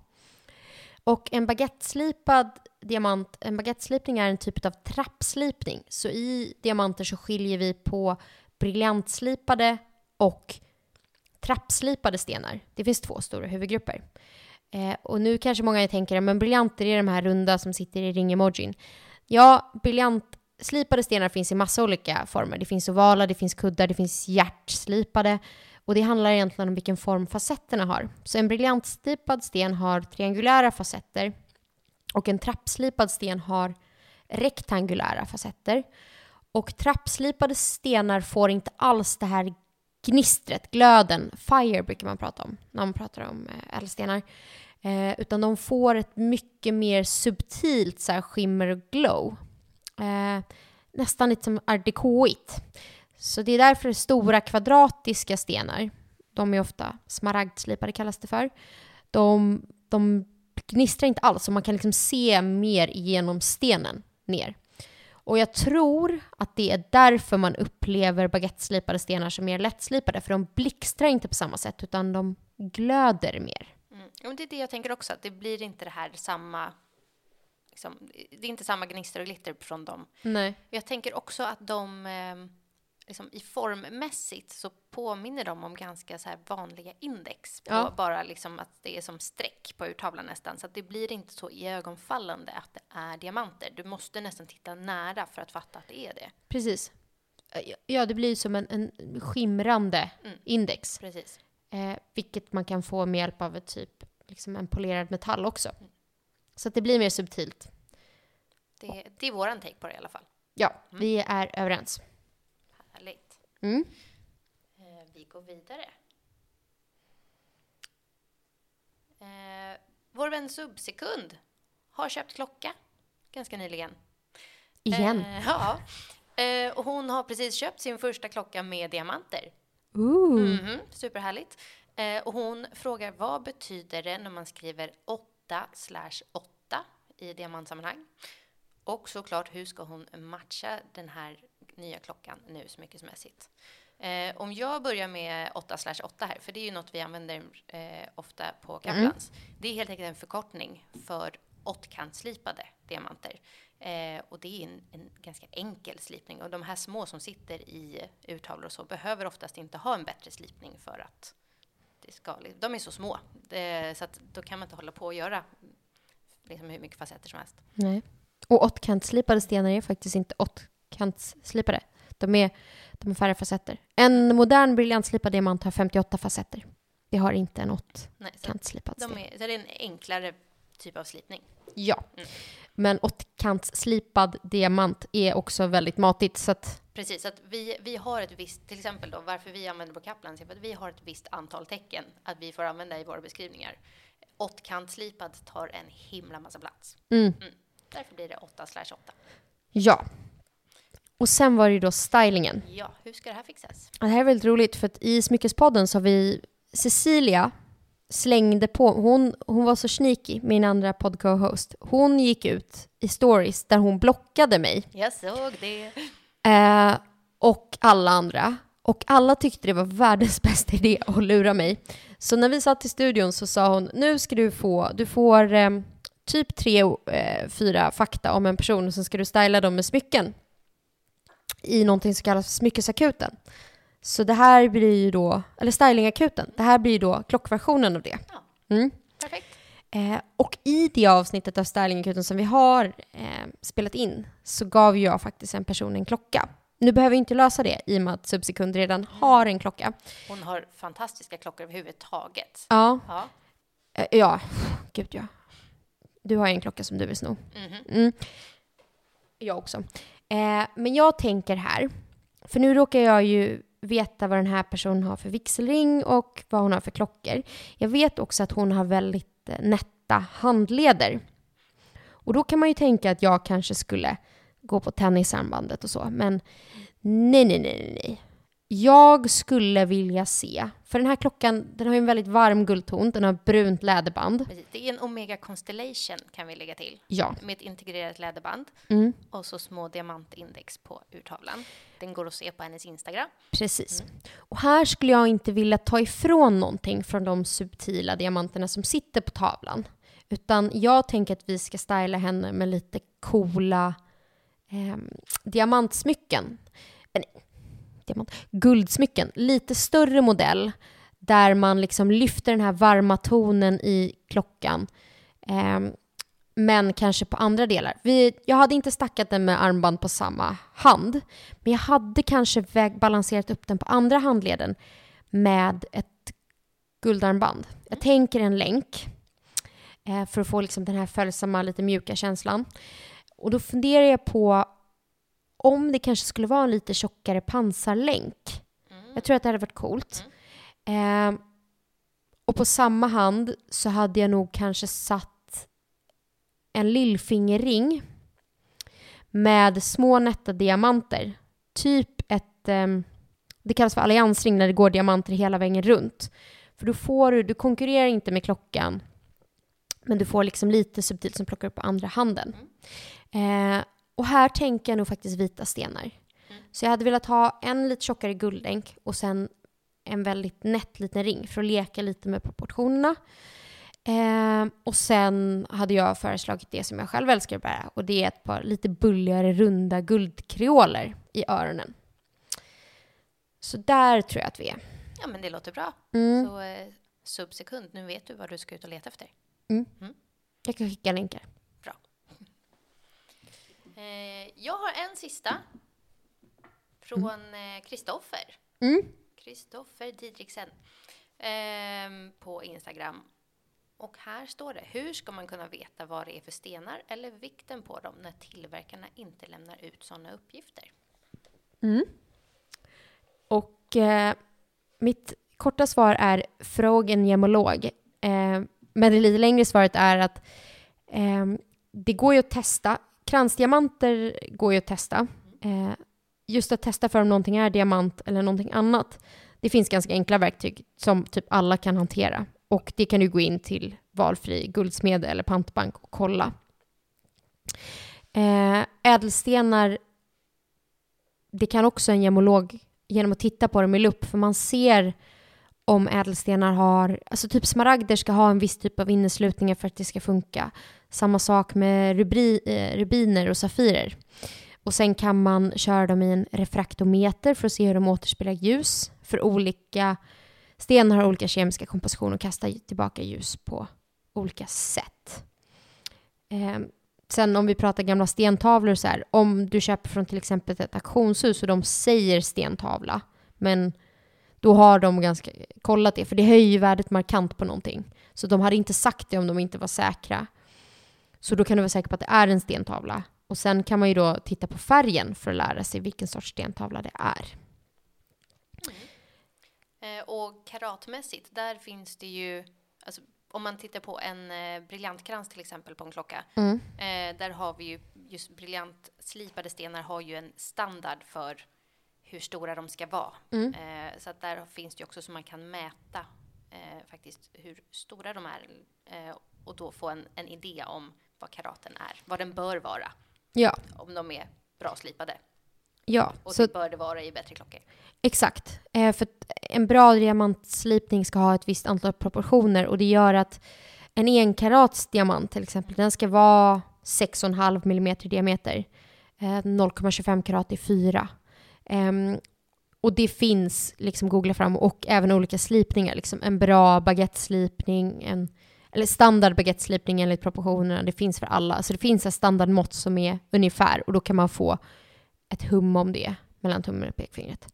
Och en baguetteslipad diamant, en baguetteslipning är en typ av trappslipning. Så i diamanter så skiljer vi på briljantslipade och trappslipade stenar. Det finns två stora huvudgrupper. Eh, och nu kanske många tänker, men briljanter är de här runda som sitter i ring-emojin. Ja, briljantslipade stenar finns i massa olika former. Det finns ovala, det finns kuddar, det finns hjärtslipade. Och det handlar egentligen om vilken form facetterna har. Så en briljantslipad sten har triangulära facetter. Och en trappslipad sten har rektangulära facetter. Och trappslipade stenar får inte alls det här gnistret, glöden, fire brukar man prata om när man pratar om ädelstenar. Eh, utan de får ett mycket mer subtilt så här, skimmer och glow. Eh, nästan lite som art décoigt. Så det är därför stora kvadratiska stenar, de är ofta smaragdslipade kallas det för. De, de gnistrar inte alls, så man kan liksom se mer genom stenen ner. Och jag tror att det är därför man upplever baguetteslipade stenar som mer lättslipade. För de blixtrar inte på samma sätt, utan de glöder mer. Mm. Ja, det är det jag tänker också, att det blir inte det här samma, liksom, det är inte samma gnister och glitter från dem. Nej. Jag tänker också att de eh, liksom, i formmässigt så påminner de om ganska så här vanliga index på, Ja. bara liksom att det är som streck på urtavlan nästan, så att det blir inte så iögonfallande att det är diamanter. Du måste nästan titta nära för att fatta att det är det. Precis. Ja, det blir som en, en skimrande Mm. index. Precis. Eh, vilket man kan få med hjälp av ett typ, liksom en polerad metall också. Så att det blir mer subtilt. Det, det är våran take på det i alla fall. Ja, mm. Vi är överens. Härligt. Mm. Eh, vi går vidare. Eh, vår vän Subsekund har köpt klocka ganska nyligen. Igen. Eh, ja. Eh, och hon har precis köpt sin första klocka med diamanter. Ooh. Mm-hmm, superhärligt. Eh, och hon frågar, vad betyder det när man skriver åtta slash åtta i diamantsammanhang? Och såklart, hur ska hon matcha den här nya klockan nu smyckesmässigt? Eh, om jag börjar med åtta slash åtta här, för det är ju något vi använder eh, ofta på Kaplans. Mm. Det är helt enkelt en förkortning för åttkantsslipade diamanter. Eh, och det är en, en ganska enkel slipning. Och de här små som sitter i urtavlor och så behöver oftast inte ha en bättre slipning för att det ska, de är så små. Det, så att då kan man inte hålla på och göra liksom hur mycket facetter som helst. Nej. Och åttkantsslipade stenar är faktiskt inte åttkantsslipade. De är, de är färre facetter. En modern briljantslipad diamant har femtioåtta facetter. Det har inte en åttkantsslipad sten. De är, så det är en enklare typ av slipning. Ja, Mm. men åttkantsslipad diamant är också väldigt matigt. Så att Precis, så att vi, vi har ett visst, till exempel då, varför vi använder på Kaplan, är för att vi har ett visst antal tecken att vi får använda i våra beskrivningar. Åttkantsslipad tar en himla massa plats. mm. Mm. Därför blir det åtta slash åtta. Ja. Och sen var det ju då stylingen. Ja, hur ska det här fixas? Det här är väldigt roligt för att i Smyckespodden så har vi Cecilia slängde på, hon, hon var så sneaky, min andra podcast-host. Hon gick ut i stories där hon blockade mig. Jag såg det. Eh, och alla andra. Och alla tyckte det var världens bästa idé att lura mig. Så när vi satt i studion så sa hon, nu ska du få, du får eh, typ tre, eh, fyra fakta om en person och så ska du styla dem med smycken. I någonting som kallas för smyckesakuten. Så det här blir ju då, eller stylingakuten, det här blir ju då klockversionen av det. Ja, Mm. perfekt. Eh, och i det avsnittet av stylingakuten som vi har eh, spelat in så gav jag faktiskt en person en klocka. Nu behöver vi inte lösa det i och med att Subsekund redan har en klocka. Hon har fantastiska klockor överhuvudtaget. Ja, Ja. eh, ja, gud ja. Du har en klocka som du vill sno. Mhm. Mm. Jag också. Eh, men jag tänker här, för nu råkar jag ju veta vad den här personen har för vigselring och vad hon har för klockor. Jag vet också att hon har väldigt eh, nätta handleder. Och då kan man ju tänka att jag kanske skulle gå på tennisarmbandet och så. Men nej, nej, nej, nej. Jag skulle vilja se, för den här klockan, den har ju en väldigt varm guldton, den har ett brunt läderband. Precis. Det är en Omega Constellation kan vi lägga till. Ja. Med ett integrerat läderband. Mm. Och så små diamantindex på urtavlan. Den går att se på hennes Instagram. Precis. Och här skulle jag inte vilja ta ifrån någonting från de subtila diamanterna som sitter på tavlan. Utan jag tänker att vi ska styla henne med lite coola eh, diamantsmycken. Men, diamant, guldsmycken. Lite större modell. Där man liksom lyfter den här varma tonen i klockan. Eh, men kanske på andra delar. Vi, jag hade inte stackat den med armband på samma hand. Men jag hade kanske väg, balanserat upp den på andra handleden med ett guldarmband. Jag tänker en länk eh, för att få liksom den här följsamma, lite mjuka känslan. Och då funderar jag på om det kanske skulle vara en lite tjockare pansarlänk. Mm. Jag tror att det hade varit coolt. Mm. Eh, och på samma hand så hade jag nog kanske satt en lillfingerring med små nätta diamanter. Typ ett, eh, det kallas för alliansring när det går diamanter hela vägen runt. För då får du, du konkurrerar inte med klockan, men du får liksom lite subtilt som plockar upp på andra handen. Eh, och här tänker jag nog faktiskt vita stenar. Mm. Så jag hade velat ha en lite tjockare guldlänk och sen en väldigt nätt liten ring för att leka lite med proportionerna. Eh, och sen hade jag föreslagit det som jag själv älskar att bära. Och det är ett par lite bulligare runda guldkreoler i öronen. Så där tror jag att vi är. Ja, men det låter bra. Mm. Så eh, Subsekund, nu vet du vad du ska ut och leta efter. Mm. Mm. Jag kan skicka länkar. Bra. Eh, jag har en sista. Från Kristoffer. Mm. Kristoffer Didriksen. Eh, på Instagram. Och här står det, hur ska man kunna veta vad det är för stenar eller vikten på dem när tillverkarna inte lämnar ut sådana uppgifter? Mm. Och eh, mitt korta svar är fråga en gemolog. Eh, men det lite längre svaret är att eh, det går ju att testa. Kransdiamanter går ju att testa. Eh, just att testa för om någonting är diamant eller någonting annat. Det finns ganska enkla verktyg som typ alla kan hantera. Och det kan du gå in till valfri guldsmed eller pantbank och kolla. Eh, ädelstenar, det kan också en gemolog genom att titta på dem i lupp. För man ser om ädelstenar har, alltså typ smaragder ska ha en viss typ av inneslutningar för att det ska funka. Samma sak med rubri, eh, rubiner och safirer. Och sen kan man köra dem i en refraktometer för att se hur de återspeglar ljus. För olika stenar har olika kemiska kompositioner och kastar tillbaka ljus på olika sätt. Eh, sen om vi pratar gamla stentavlor så här, om du köper från till exempel ett auktionshus och de säger stentavla, men då har de ganska kollat det, för det höjer ju värdet markant på någonting. Så de hade inte sagt det om de inte var säkra. Så då kan du vara säker på att det är en stentavla. Och sen kan man ju då titta på färgen för att lära sig vilken sorts stentavla det är. Mm. Eh, och karatmässigt, där finns det ju, alltså, om man tittar på en eh, briljantkrans till exempel på en klocka, Mm. eh, där har vi ju just briljantslipade stenar har ju en standard för hur stora de ska vara. Mm. Eh, så att där finns det ju också så man kan mäta eh, faktiskt hur stora de är eh, och då få en, en idé om vad karaten är, vad den bör vara. Ja. Om de är bra slipade. Ja, Och så det bör det vara i bättre klockor. exakt. Eh, för att en bra diamantslipning ska ha ett visst antal proportioner, och det gör att en enkarats diamant till exempel, den ska vara sex komma fem millimeter i diameter. Eh, noll komma tjugofem karat är fyra. Um, och det finns, liksom googla fram, och även olika slipningar. Liksom en bra baguetteslipning, en, eller standard baguetteslipning enligt proportionerna. Det finns för alla. Så det finns ett standardmått som är ungefär, och då kan man få ett hum om det mellan tummen och pekfingret.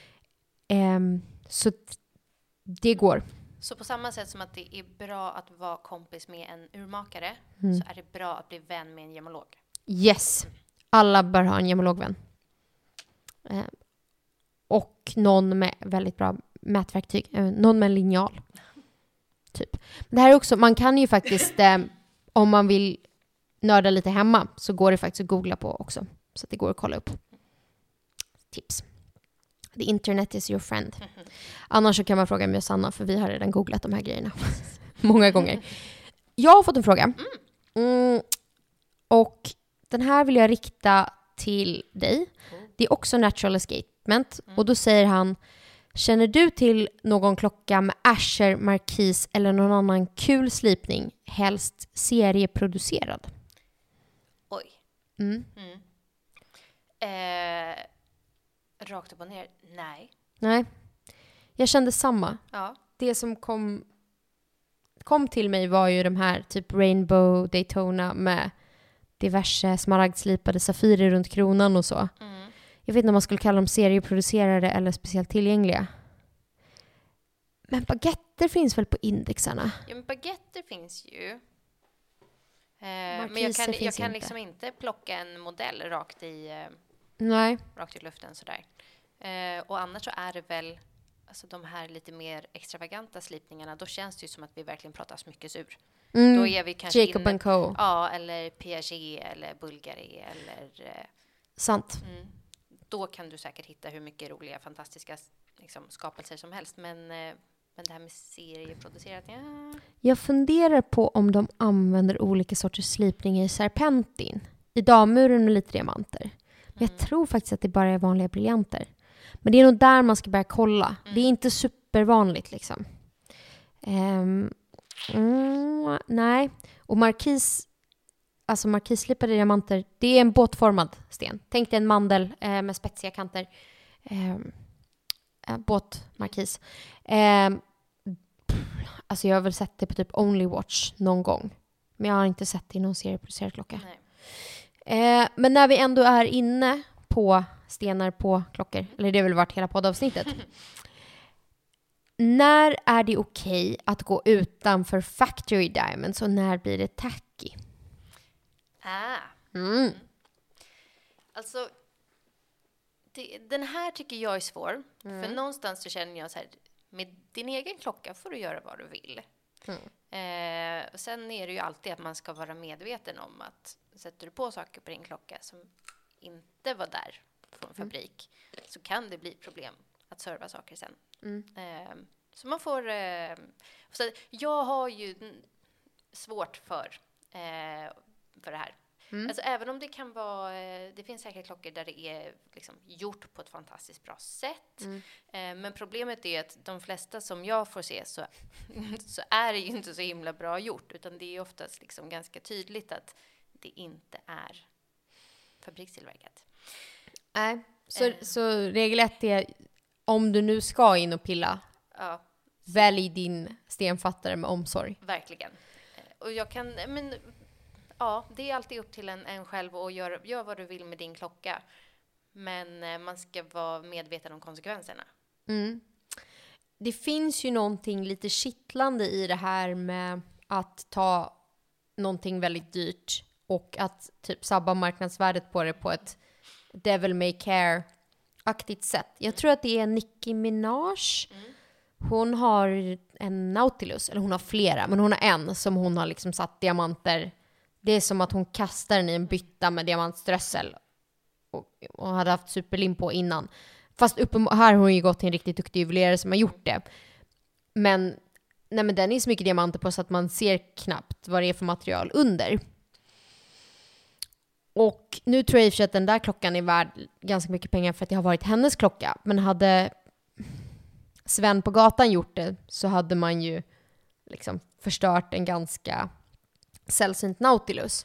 Um, så det går. Så på samma sätt som att det är bra att vara kompis med en urmakare, Mm. så är det bra att bli vän med en gemolog. Yes. Alla bör ha en gemologvän. Eh, och någon med väldigt bra mätverktyg. Eh, någon med en linjal. Typ. Det här är också, man kan ju faktiskt, eh, om man vill nörda lite hemma, så går det faktiskt att googla på också. Så att det går att kolla upp. Tips. The internet is your friend. Annars så kan man fråga mig och Sanna, för vi har redan googlat de här grejerna. Många gånger. Jag har fått en fråga. Mm, och den här vill jag rikta till dig. Det är också natural escapement. Och då säger han: känner du till någon klocka med Asher, Marquise eller någon annan kul slipning, helst serieproducerad? Oj. Mm. Mm. Eh, rakt upp och ner, nej. Nej. Jag kände samma. Ja. Det som kom, kom till mig var ju de här typ Rainbow Daytona med diverse smaragdslipade safirer runt kronan och så. Mm. Jag vet inte om man skulle kalla dem serieproducerade eller speciellt tillgängliga. Men baguetter finns väl på indexarna? Ja, men baguetter finns ju. Eh, men jag Markiser kan, jag finns kan inte. liksom inte plocka en modell rakt i, eh, Nej. rakt i luften sådär. Eh, och annars så är det väl alltså de här lite mer extravaganta slipningarna. Då känns det ju som att vi verkligen pratar smyckesur. Mm. Då är vi kanske Jacob inne, and Co. ja, eller Piaget eller Bulgari eller eh, Sant. mm, då kan du säkert hitta hur mycket roliga, fantastiska liksom, skapelser som helst. Men, eh, men det här med serieproducerat, ja. Jag funderar på om de använder olika sorters slipning i serpentin. I dammuren med lite diamanter. Men jag tror faktiskt att det bara är vanliga briljanter. Men det är nog där man ska börja kolla. Mm. Det är inte supervanligt liksom. Um, mm, nej. Och markis, alltså markislipade diamanter, det är en båtformad sten. Tänk dig en mandel eh, med spetsiga kanter. Um, äh, båtmarkis. Um, alltså jag har väl sett det på typ Only Watch någon gång. Men jag har inte sett det i någon serieproducerad klocka. Nej. Eh, men när vi ändå är inne på stenar på klockor, eller det har väl varit hela poddavsnittet. När är det okej att gå utanför factory diamonds och när blir det tacky? Ah. Mm. Alltså, det, den här tycker jag är svår. Mm. För någonstans så känner jag så här, med din egen klocka får du göra vad du vill. Mm. Eh, sen är det ju alltid att man ska vara medveten om att sätter du på saker på din klocka som inte var där från fabrik, mm. så kan det bli problem att serva saker sen. Mm. Eh, så man får... Eh, så jag har ju svårt för, eh, för det här. Mm. Alltså, även om det kan vara... Det finns säkert klockor där det är liksom gjort på ett fantastiskt bra sätt. Mm. Eh, men problemet är att de flesta som jag får se så, så är det ju inte så himla bra gjort. Utan det är oftast liksom ganska tydligt att det inte är fabrikstillverkat. Nej, så, Eh. så regel ett är, om du nu ska in och pilla, Ja, välj din stenfattare med omsorg. verkligen. Eh, och jag kan... Men, ja, det är alltid upp till en, en själv att göra gör vad du vill med din klocka. Men eh, man ska vara medveten om konsekvenserna. Mm. Det finns ju någonting lite kittlande i det här med att ta någonting väldigt dyrt och att typ sabba marknadsvärdet på det på ett devil may care-aktigt sätt. Jag tror att det är Nicki Minaj. Mm. Hon har en Nautilus, eller hon har flera, men hon har en som hon har liksom satt diamanter. Det är som att hon kastar den i en bytta med diamantströssel och, och hade haft superlim på innan. Fast uppe, här har hon ju gått till en riktigt duktig juvelerare som har gjort det. Men, nej, men den är så mycket diamanter på så att man ser knappt vad det är för material under. Och nu tror jag i och för sig att den där klockan är värd ganska mycket pengar för att det har varit hennes klocka. Men hade Sven på gatan gjort det så hade man ju liksom förstört en ganska sällsynt Nautilus.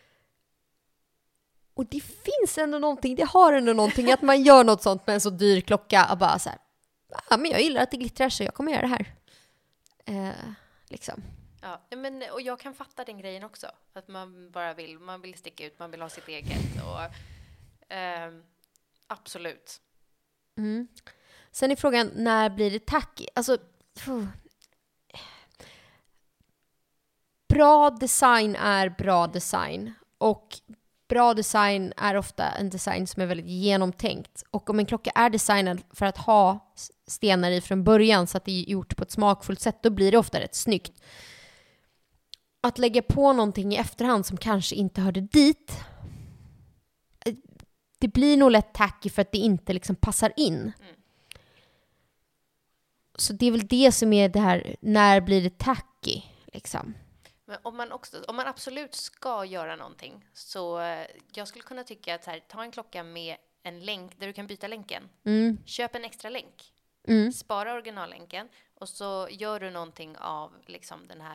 Och det finns ändå någonting, det har ändå någonting att man gör något sånt med en så dyr klocka och bara så här, ja, men jag gillar att det glittrar så jag kommer göra det här. Eh, liksom. Ja, men, och jag kan fatta den grejen också. Att man bara vill, man vill sticka ut, man vill ha sitt eget. Och, eh, absolut. Mm. Sen är frågan, när blir det tacky? Alltså, pff. Bra design är bra design. Och bra design är ofta en design som är väldigt genomtänkt. Och om en klocka är designad för att ha stenar i från början så att det är gjort på ett smakfullt sätt, då blir det ofta rätt snyggt. Att lägga på någonting i efterhand som kanske inte hörde dit, det blir nog lätt tacky för att det inte liksom passar in. Mm. Så det är väl det som är det här, när blir det tacky liksom. Men om man också, om man absolut ska göra någonting, så eh, jag skulle kunna tycka att så här, ta en klocka med en länk där du kan byta länken. Mm. Köp en extra länk. Mm. Spara originallänken och så gör du någonting av liksom den här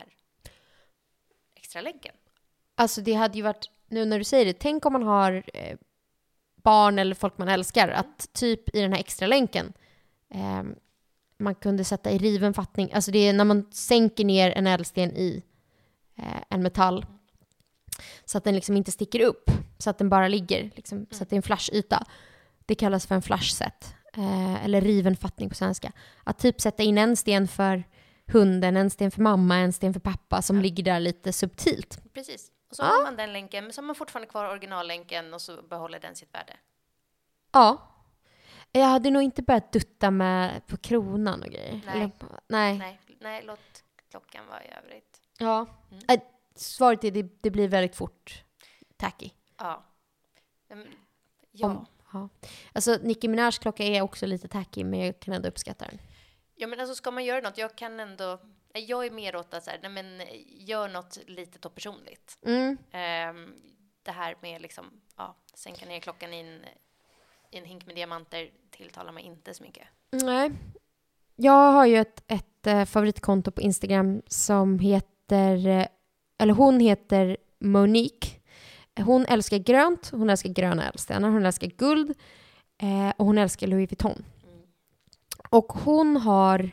extra länken. Alltså det hade ju varit, nu när du säger det, tänk om man har eh, barn eller folk man älskar, mm. att typ i den här extra länken eh, man kunde sätta i riven fattning. Alltså det är när man sänker ner en ädelsten i eh, en metall så att den liksom inte sticker upp, så att den bara ligger liksom, mm. så att det är en flashyta. Det kallas för en flashset. Eh, eller riven fattning på svenska. Att typ sätta in en sten för hunden, en sten för mamma, en sten för pappa som ja. ligger där lite subtilt. Precis. Och så ja. har man den länken, men så har man fortfarande kvar originallänken och så behåller den sitt värde. Ja. Jag hade nog inte börjat dutta med på kronan och grejer. Nej. Eller, nej. nej. Nej, låt klockan vara i övrigt. Ja. Mm. Äh, svaret är det, det blir väldigt fort tacky. Ja. Um, ja. Om, ja. Alltså Nicki Minajs klocka är också lite tacky, men jag kan ändå uppskatta den. Ja, men alltså ska man göra något, jag kan ändå, jag är mer åt att så här, nej, men gör något lite och personligt. Mm. Um, det här med liksom, ja, sänka ner klockan i en, i en hink med diamanter tilltalar mig inte så mycket. Nej. Jag har ju ett, ett äh, favoritkonto på Instagram som heter, äh, eller hon heter Monique. Hon älskar grönt, hon älskar gröna ädelstenar, hon älskar guld eh, och hon älskar Louis Vuitton. Mm. Och hon har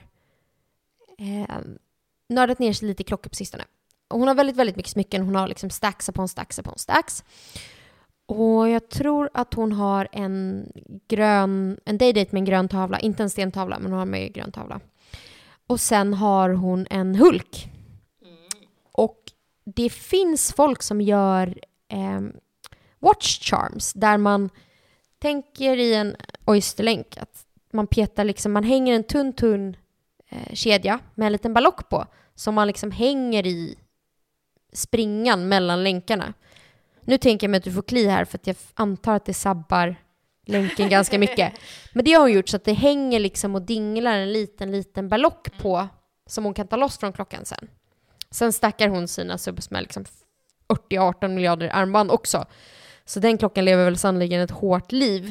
eh, nördat ner sig lite i klockor på sistone. Och hon har väldigt, väldigt mycket smycken. Hon har liksom stacks på en stacks på en stacks. Och jag tror att hon har en grön, en daydate med en grön tavla. Inte en stentavla, men hon har med en grön tavla. Och sen har hon en Hulk. Mm. Och det finns folk som gör eh, watch charms där man tänker i en oysterlänk att man petar liksom, man hänger en tunn tunn eh, kedja med en liten ballock på som man liksom hänger i springan mellan länkarna. Nu tänker jag mig att du får kli här för att jag antar att det sabbar länken ganska mycket. Men det har hon gjort så att det hänger liksom och dinglar en liten liten ballock på som hon kan ta loss från klockan sen. Sen stackar hon sina subs med liksom fyrtio till arton miljarder armband också. Så den klockan lever väl sannoliken ett hårt liv.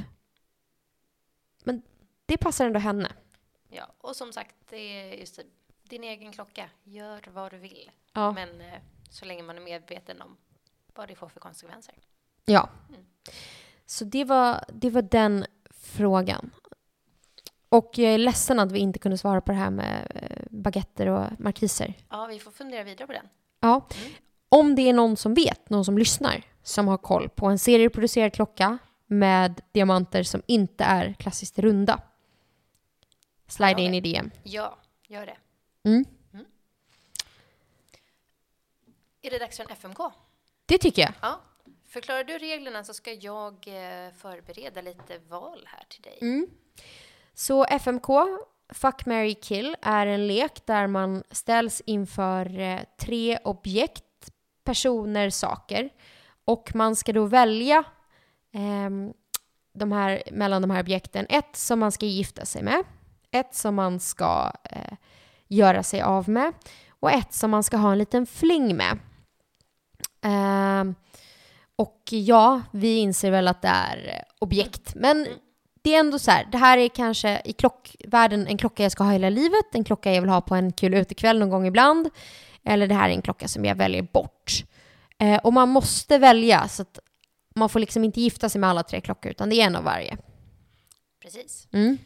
Men det passar ändå henne. Ja, och som sagt, det är just din egen klocka. Gör vad du vill. Ja. Men eh, så länge man är medveten om vad det får för konsekvenser. Ja. Mm. Så det var, det var den frågan. Och jag är ledsen att vi inte kunde svara på det här med baguetter och markiser. Ja, vi får fundera vidare på den. Ja. Mm. om det är någon som vet, någon som lyssnar, som har koll på en serieproducerad klocka med diamanter som inte är klassiskt runda. Slide in i D M. Ja, gör det. Mm. Mm. Är det dags för en F M K? Det tycker jag. Ja. Förklarar du reglerna så ska jag förbereda lite val här till dig. Mm. Så F M K, Fuck, Marry, Kill, är en lek där man ställs inför eh, tre objekt, personer, saker. Och man ska då välja eh, de här, mellan de här objekten. Ett som man ska gifta sig med. Ett som man ska eh, göra sig av med. Och ett som man ska ha en liten fling med. Eh, och ja, vi inser väl att det är objekt. Men det är ändå så här, det här är kanske i klockvärlden en klocka jag ska ha hela livet. En klocka jag vill ha på en kul utekväll någon gång ibland. Eller det här är en klocka som jag väljer bort. Eh, och man måste välja så att man får liksom inte gifta sig med alla tre klockor utan det är en av varje. Precis. Mm.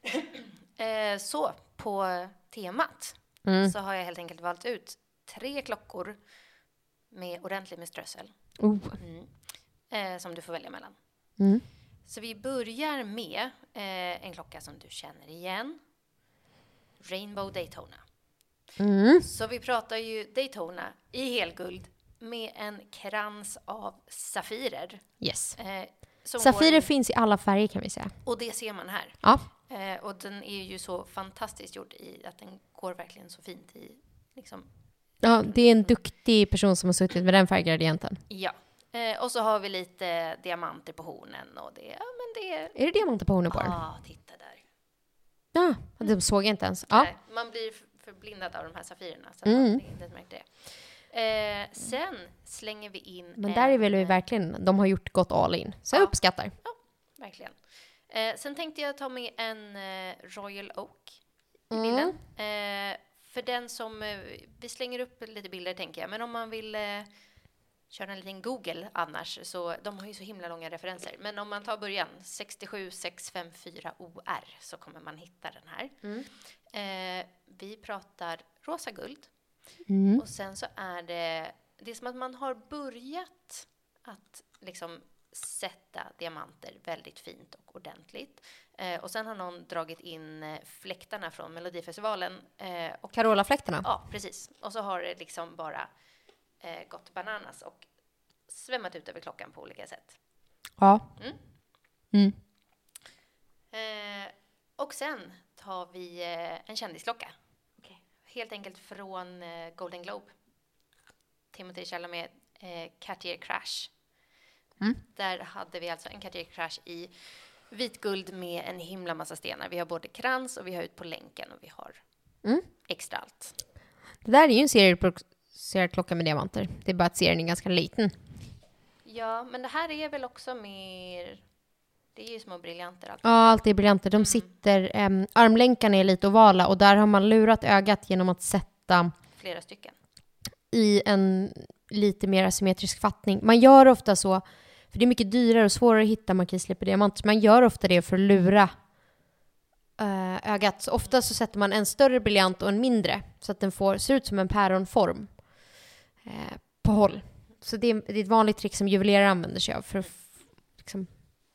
eh, så på temat Mm. så har jag helt enkelt valt ut tre klockor med ordentlig med strössel. Oh. Mm. Eh, som du får välja mellan. Mm. Så vi börjar med eh, en klocka som du känner igen. Rainbow Daytona. Mm. Så vi pratar ju Daytona i helguld med en krans av safirer. Yes. Eh, som Safirer går, finns i alla färger kan vi säga. och det ser man här. Ja. Eh, och den är ju så fantastiskt gjord i att den går verkligen så fint i liksom. Ja, det är en duktig person som har suttit med den färggradienten. Ja. Eh, och så har vi lite diamanter på hornen och det, ja men det är... Är det diamanter på hornen på den? Ja, titta där. Ja, det såg jag inte ens. Ja. Nej, man blir f- förblindad av de här safirerna så Mm. man inte märker det. Eh, sen slänger vi in Men en, där är väl vi verkligen, de har gjort gått all in. Så jag Ja. uppskattar. verkligen. Eh, sen tänkte jag ta med en eh, Royal Oak i Mm. bilden. Eh, för den som, eh, vi slänger upp lite bilder tänker jag, men om man vill eh, köra en liten Google annars, så de har ju så himla långa referenser. Men om man tar början, sextiosju sex fem fyra O R, så kommer man hitta den här. Mm. Eh, vi pratar rosa guld. Mm. Och sen så är det, det är som att man har börjat att liksom sätta diamanter väldigt fint och ordentligt. Eh, och sen har någon dragit in eh, fläktarna från Melodifestivalen. Eh, och, Carola-fläktarna. ja, precis. Och så har det liksom bara eh, gått bananas och svämmat ut över klockan på olika sätt. Ja. Mm. Mm. Eh, och sen tar vi eh, en kändisklocka. Okay. Helt enkelt från eh, Golden Globe. Timothée Chalamet, eh, Cartier Crash. Mm. Där hade vi alltså en Cartier Crash i vitguld med en himla massa stenar. Vi har både krans och vi har ut på länken och vi har Mm. extra allt. Det där är ju en serieproducerad klocka med diamanter. Det är bara att serien är ganska liten. Ja, men det här är väl också mer... Det är ju små briljanter. Allt. Ja, allt är briljanter. De sitter... Um, armlänkarna är lite ovala och där har man lurat ögat genom att sätta Flera stycken. i en lite mer asymmetrisk fattning. Man gör ofta så, för det är mycket dyrare och svårare att hitta markislippor diamanter. Man gör ofta det för att lura uh, ögat. Så ofta så sätter man en större briljant och en mindre så att den får, ser ut som en päronform uh, på håll. Så det är, det är ett vanligt trick som juvelerare använder sig av. För, f- liksom,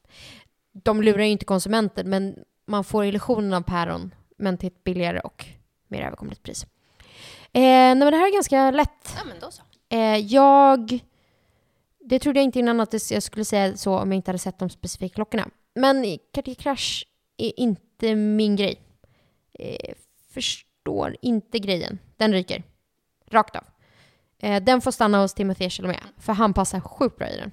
de lurar ju inte konsumenten, men man får illusionen av päron, men till ett billigare och mer överkomligt pris. Eh, nej, men det här är ganska lätt. Ja, men då så. Eh, jag... Det trodde jag inte innan att jag skulle säga så om jag inte hade sett de specifika klockorna. Men Cartier Crash är inte min grej. Eh, förstår inte grejen. Den ryker. Rakt av. Eh, den får stanna hos Timothée Chalamet. För han passar sjukt bra i den.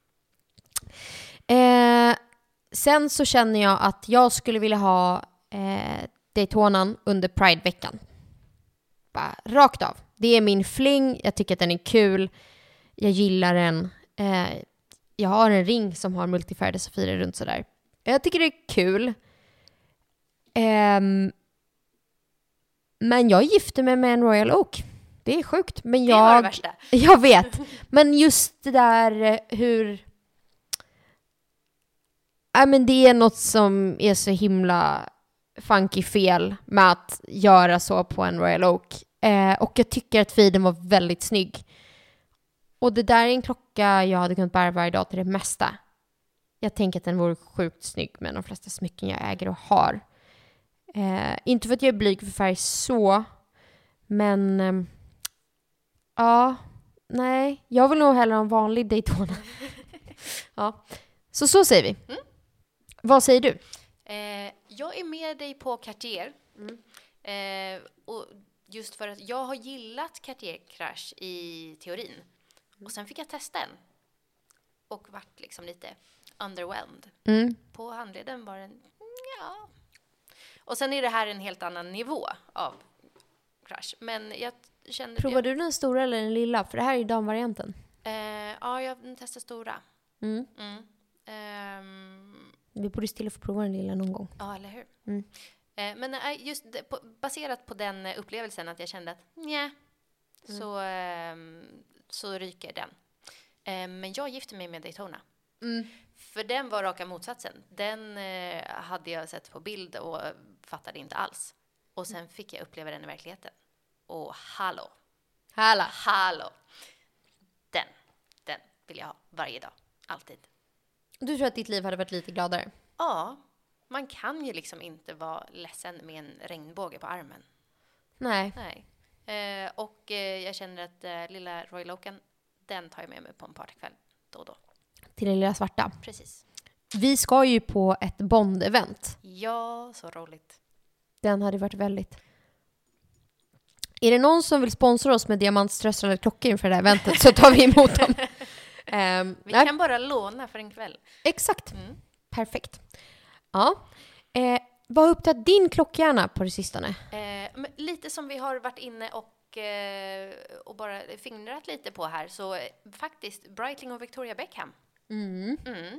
Eh, sen så känner jag att jag skulle vilja ha eh, Daytonan under Pride-veckan. Bara rakt av. Det är min fling. Jag tycker att den är kul. Jag gillar den. Eh, jag har en ring som har multifärgade safirer runt sådär. Jag tycker det är kul. Eh, men jag gifter mig med en Royal Oak. Det är sjukt. Men jag, Det var det värsta. Jag vet. Men just det där hur... Ja, men det är något som är så himla funky fel med att göra så på en Royal Oak. Eh, och jag tycker att feeden var väldigt snygg. Och det där är en klocka jag hade kunnat bära varje dag till det mesta. Jag tänker att den vore sjukt snygg med de flesta smycken jag äger och har. Eh, inte för att jag är blyg för färg så. Men eh, ja, nej. Jag vill nog hellre ha en vanlig Daytona. Ja. Så så säger vi. Mm. Vad säger du? Eh, jag är med dig på Cartier. Mm. Eh, och just för att jag har gillat Cartier Crash i teorin. Mm. Och sen fick jag testa den. Och vart liksom lite underwhelmed. Mm. På handleden var den, ja. Och sen är det här en helt annan nivå av Crash. Men jag kände... Provade du den stora eller den lilla? För det här är ju damvarianten. Eh, ja, jag testade stora. Mm. Mm. Ehm, Vi borde stilla få prova den lilla någon gång. ja, eller hur? Mm. Eh, men eh, just det, på, baserat på den eh, upplevelsen att jag kände att nja, Mm. så, ehm, så ryker den. Eh, men jag gifte mig med Daytona. Mm. För den var raka motsatsen. Den eh, hade jag sett på bild och fattade inte alls. Och sen fick jag uppleva den i verkligheten. Och hallå, Hallå. hallå. Den, den vill jag ha varje dag. Alltid. Du tror att ditt liv hade varit lite gladare? Ja, man kan ju liksom inte vara ledsen med en regnbåge på armen. Nej. Nej. Eh, och eh, jag känner att eh, lilla Royal Oaken, den tar jag med mig på en partykväll då och då. Till den lilla svarta. Precis. Vi ska ju på ett Bond-event. Ja, så roligt. Den hade varit väldigt... Är det någon som vill sponsra oss med diamantströsslade klockor inför det här eventet så tar vi emot dem. um, Vi nej. kan bara låna för en kväll. Exakt. Mm. Perfekt. Ja. Eh, vad har upptagit din klockhjärna på det sistone? Eh, men lite som vi har varit inne och, eh, och bara fingrat lite på här, så eh, faktiskt Breitling och Victoria Beckham. Mm. Mm.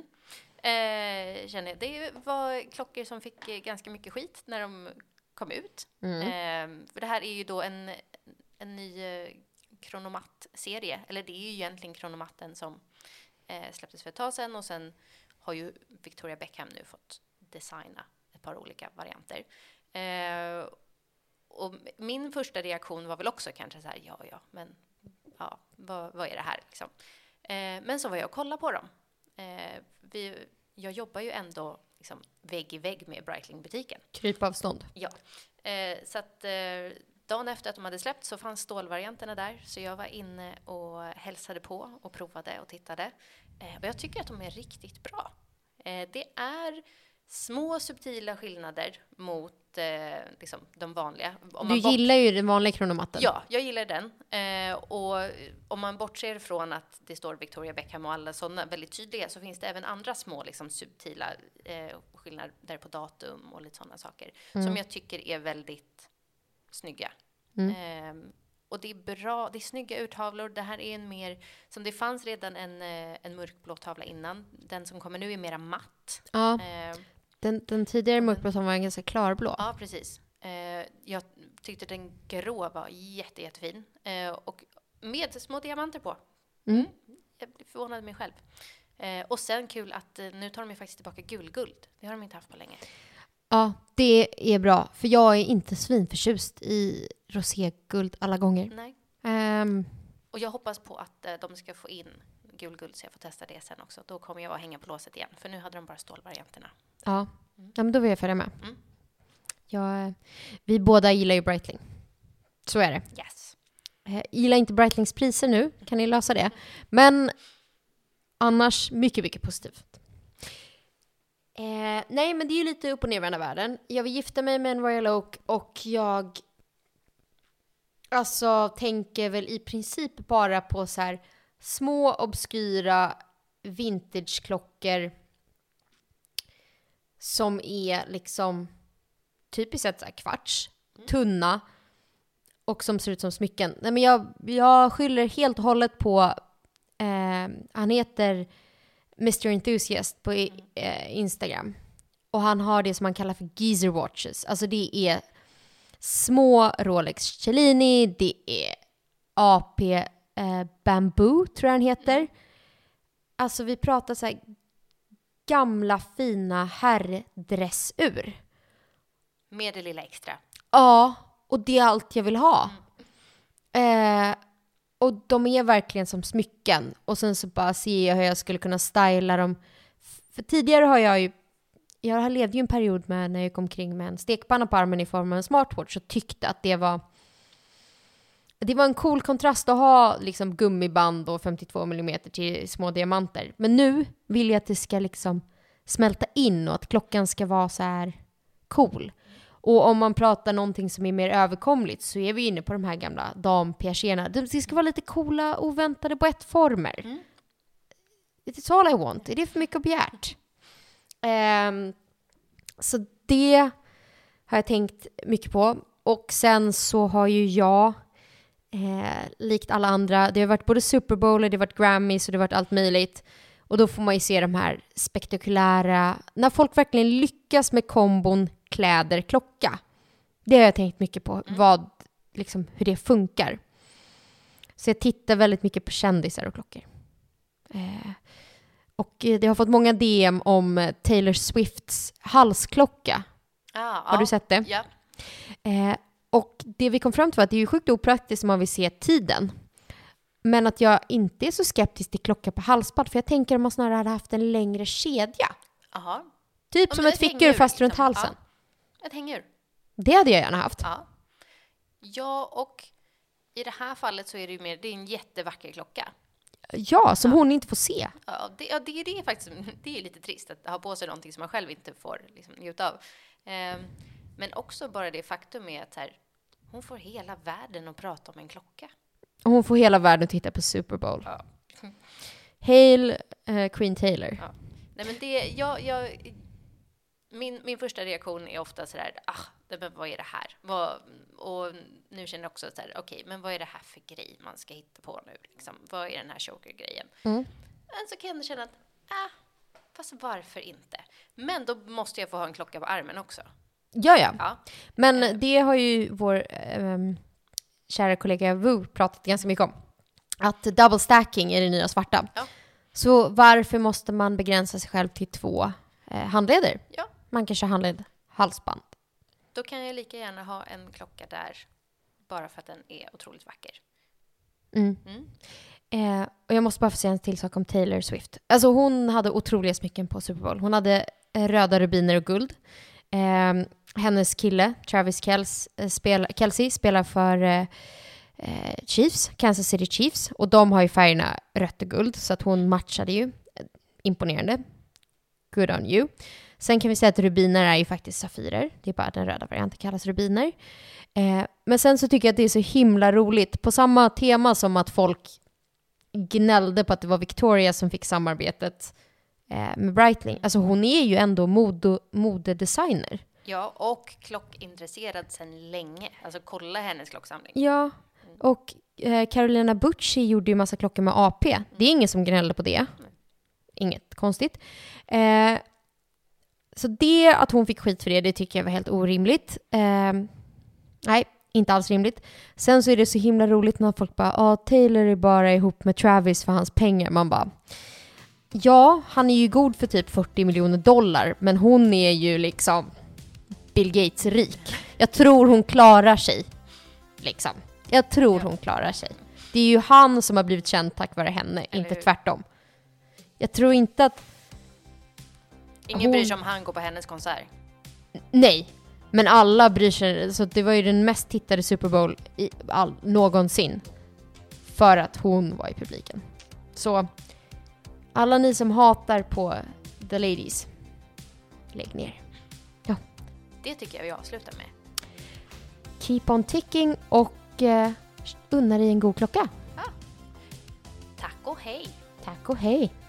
Eh, känner jag. Det var klockor som fick eh, ganska mycket skit när de kom ut. Mm. Eh, för det här är ju då en, en ny eh, Chronomat-serie. Eller det är ju egentligen Chronomaten som eh, släpptes för ett tag sedan. Och sen har ju Victoria Beckham nu fått designa ett par olika varianter. Eh, och min första reaktion var väl också kanske så här, ja, ja, men ja, vad, vad är det här liksom? Eh, men så var jag och kollade på dem. Eh, vi, jag jobbar ju ändå liksom vägg i vägg med Breitling-butiken. Krypavstånd. Ja. Eh, så att eh, dagen efter att de hade släppt så fanns stålvarianterna där. Så jag var inne och hälsade på och provade och tittade. Eh, och jag tycker att de är riktigt bra. Eh, det är små subtila skillnader mot eh, liksom de vanliga. Om Du man bort- gillar ju den vanliga kronomatten. Ja, jag gillar den. Eh, och om man bortser från att det står Victoria Beckham och alla sådana väldigt tydliga, så finns det även andra små liksom, subtila eh, skillnader på datum och lite sådana saker Mm. som jag tycker är väldigt snygga. Mm. Eh, och det är bra, det är snygga urtavlor. Det här är en mer, som det fanns redan en, eh, en mörkblå tavla innan. Den som kommer nu är mera matt. Ja, Eh, den, den tidigare mörkblå som var ganska klarblå. Ja, precis. Eh, jag tyckte den grå var jätte, jättefin. Eh, och med små diamanter på. Mm. Jag blev förvånad mig själv. Eh, och sen kul att eh, nu tar de ju faktiskt tillbaka gulguld. Det har de inte haft på länge. Ja, det är bra. För jag är inte svinförtjust i roséguld alla gånger. Nej. Ehm, Och jag hoppas på att eh, de ska få in gulguld så jag får testa det sen också. Då kommer jag att hänga på låset igen. För nu hade de bara stålvarianterna. ja. ja, men då vill jag följa med. Mm. Jag, vi båda gillar ju Breitling. Så är det. Yes. Eh, gillar inte Breitlings priser nu. Kan ni lösa det? Men annars mycket, mycket positivt. Eh, nej, men det är ju lite upp och ner i världen. Jag vill gifta mig med en Royal Oak och jag alltså tänker väl i princip bara på så här små obskyra vintageklockor som är liksom typiskt sett så här kvarts, tunna och som ser ut som smycken. Nej, men jag, jag skyller helt och hållet på eh, han heter mister Enthusiast på i, eh, Instagram. Och han har det som man kallar för geezer watches. Alltså det är små Rolex Cellini, det är A P eh, Bamboo tror jag han heter. Alltså vi pratar så här gamla fina herrdressur. Med det lilla extra. Ja, och det är allt jag vill ha. Eh, Och de är verkligen som smycken. Och sen så bara ser jag hur jag skulle kunna styla dem. För tidigare har jag ju... Jag levde ju en period med när jag gick omkring med en stekpanna på armen i form av en smartwatch. Och tyckte att det var... Det var en cool kontrast att ha liksom gummiband och femtiotvå millimeter till små diamanter. Men nu vill jag att det ska liksom smälta in och att klockan ska vara så här cool. Och om man pratar någonting som är mer överkomligt så är vi inne på de här gamla dam-piagerna. Det ska vara lite coola, oväntade boettformer. Mm. It's all I want. Är det för mycket begärt? Um, så det har jag tänkt mycket på. Och sen så har ju jag, eh, likt alla andra, det har varit både Super Bowl, det har varit Grammys och det har varit allt möjligt. Och då får man ju se de här spektakulära, när folk verkligen lyckas med kombon kläder, klocka. Det har jag tänkt mycket på, mm. vad, liksom, hur det funkar. Så jag tittar väldigt mycket på kändisar och klockor. Eh, och det har fått många D M om Taylor Swifts halsklocka. Ah, har ja. du sett det? Ja. Eh, och det vi kom fram till var att det är ju sjukt opraktiskt om man vill se tiden. Men att jag inte är så skeptisk till klocka på halsband. För jag tänker om man snarare hade haft en längre kedja. Aha. Typ ja, som ett fickur fast liksom runt halsen. Ja, ett hängur. Det hade jag gärna haft. Ja. Ja, och i det här fallet så är det ju mer, det är en jättevacker klocka. Ja, som ja. hon inte får se. Ja, det, ja, det, det är faktiskt det är lite trist att ha på sig någonting som man själv inte får liksom, njuta av. Eh, men också bara det faktum är att här, hon får hela världen att prata om en klocka. Hon får hela världen att titta på Super Bowl. Ja. Hail uh, Queen Taylor. Ja. Nej, men det, jag, jag, min, min första reaktion är ofta sådär, ah, men vad är det här? Vad, och nu känner jag också så här, okej, okay, men vad är det här för grej man ska hitta på nu? Liksom? Vad är den här choker-grejen? Mm. Men så kan jag ändå känna att, ah, fast varför inte? Men då måste jag få ha en klocka på armen också. Ja, ja. ja. Men mm. det har ju vår um, kära kollega Wu pratat ganska mycket om. Att double stacking är det nya svarta. Ja. Så varför måste man begränsa sig själv till två eh, handleder? Ja. Man kan köra handled halsband. Då kan jag lika gärna ha en klocka där bara för att den är otroligt vacker. Mm. Mm. Eh, och jag måste bara få säga en till sak om Taylor Swift. Alltså hon hade otroliga smycken på Super Bowl. Hon hade eh, röda rubiner och guld. Eh, hennes kille, Travis Kelce, eh, spel, Kelce spelar för eh, Chiefs, Kansas City Chiefs. Och de har ju färgerna rött och guld. Så att hon matchade ju. Imponerande. Good on you. Sen kan vi säga att rubiner är ju faktiskt safirer. Det är bara den röda varianten kallas rubiner. Eh, men sen så tycker jag att det är så himla roligt. På samma tema som att folk gnällde på att det var Victoria som fick samarbetet eh, med Breitling. Alltså hon är ju ändå mode, modedesigner. Ja, och klockintresserad sedan länge. Alltså kolla hennes klocksamling. Ja, och eh, Carolina Bucci gjorde ju massa klockor med A P. Mm. Det är ingen som gnällde på det. Mm. Inget konstigt. Eh, så det, att hon fick skit för det, det tycker jag var helt orimligt. Eh, nej, inte alls rimligt. Sen så är det så himla roligt när folk bara, ja, ah, Taylor är bara ihop med Travis för hans pengar. Man bara, ja, han är ju god för typ fyrtio miljoner dollar, men hon är ju liksom Bill Gates rik. Jag tror hon klarar sig. Liksom. Jag tror hon klarar sig. Det är ju han som har blivit känd tack vare henne, eller inte hur? Tvärtom. Jag tror inte att ingen hon... bryr sig om han går på hennes konsert. Nej, men alla bryr sig. Så det var ju den mest tittade Super Bowl i all, någonsin. För att hon var i publiken. Så alla ni som hatar på The Ladies, lägg ner. Ja. Det tycker jag vi avslutar med. Keep on ticking och eh, unna dig en god klocka. Ja. Tack och hej. Tack och hej.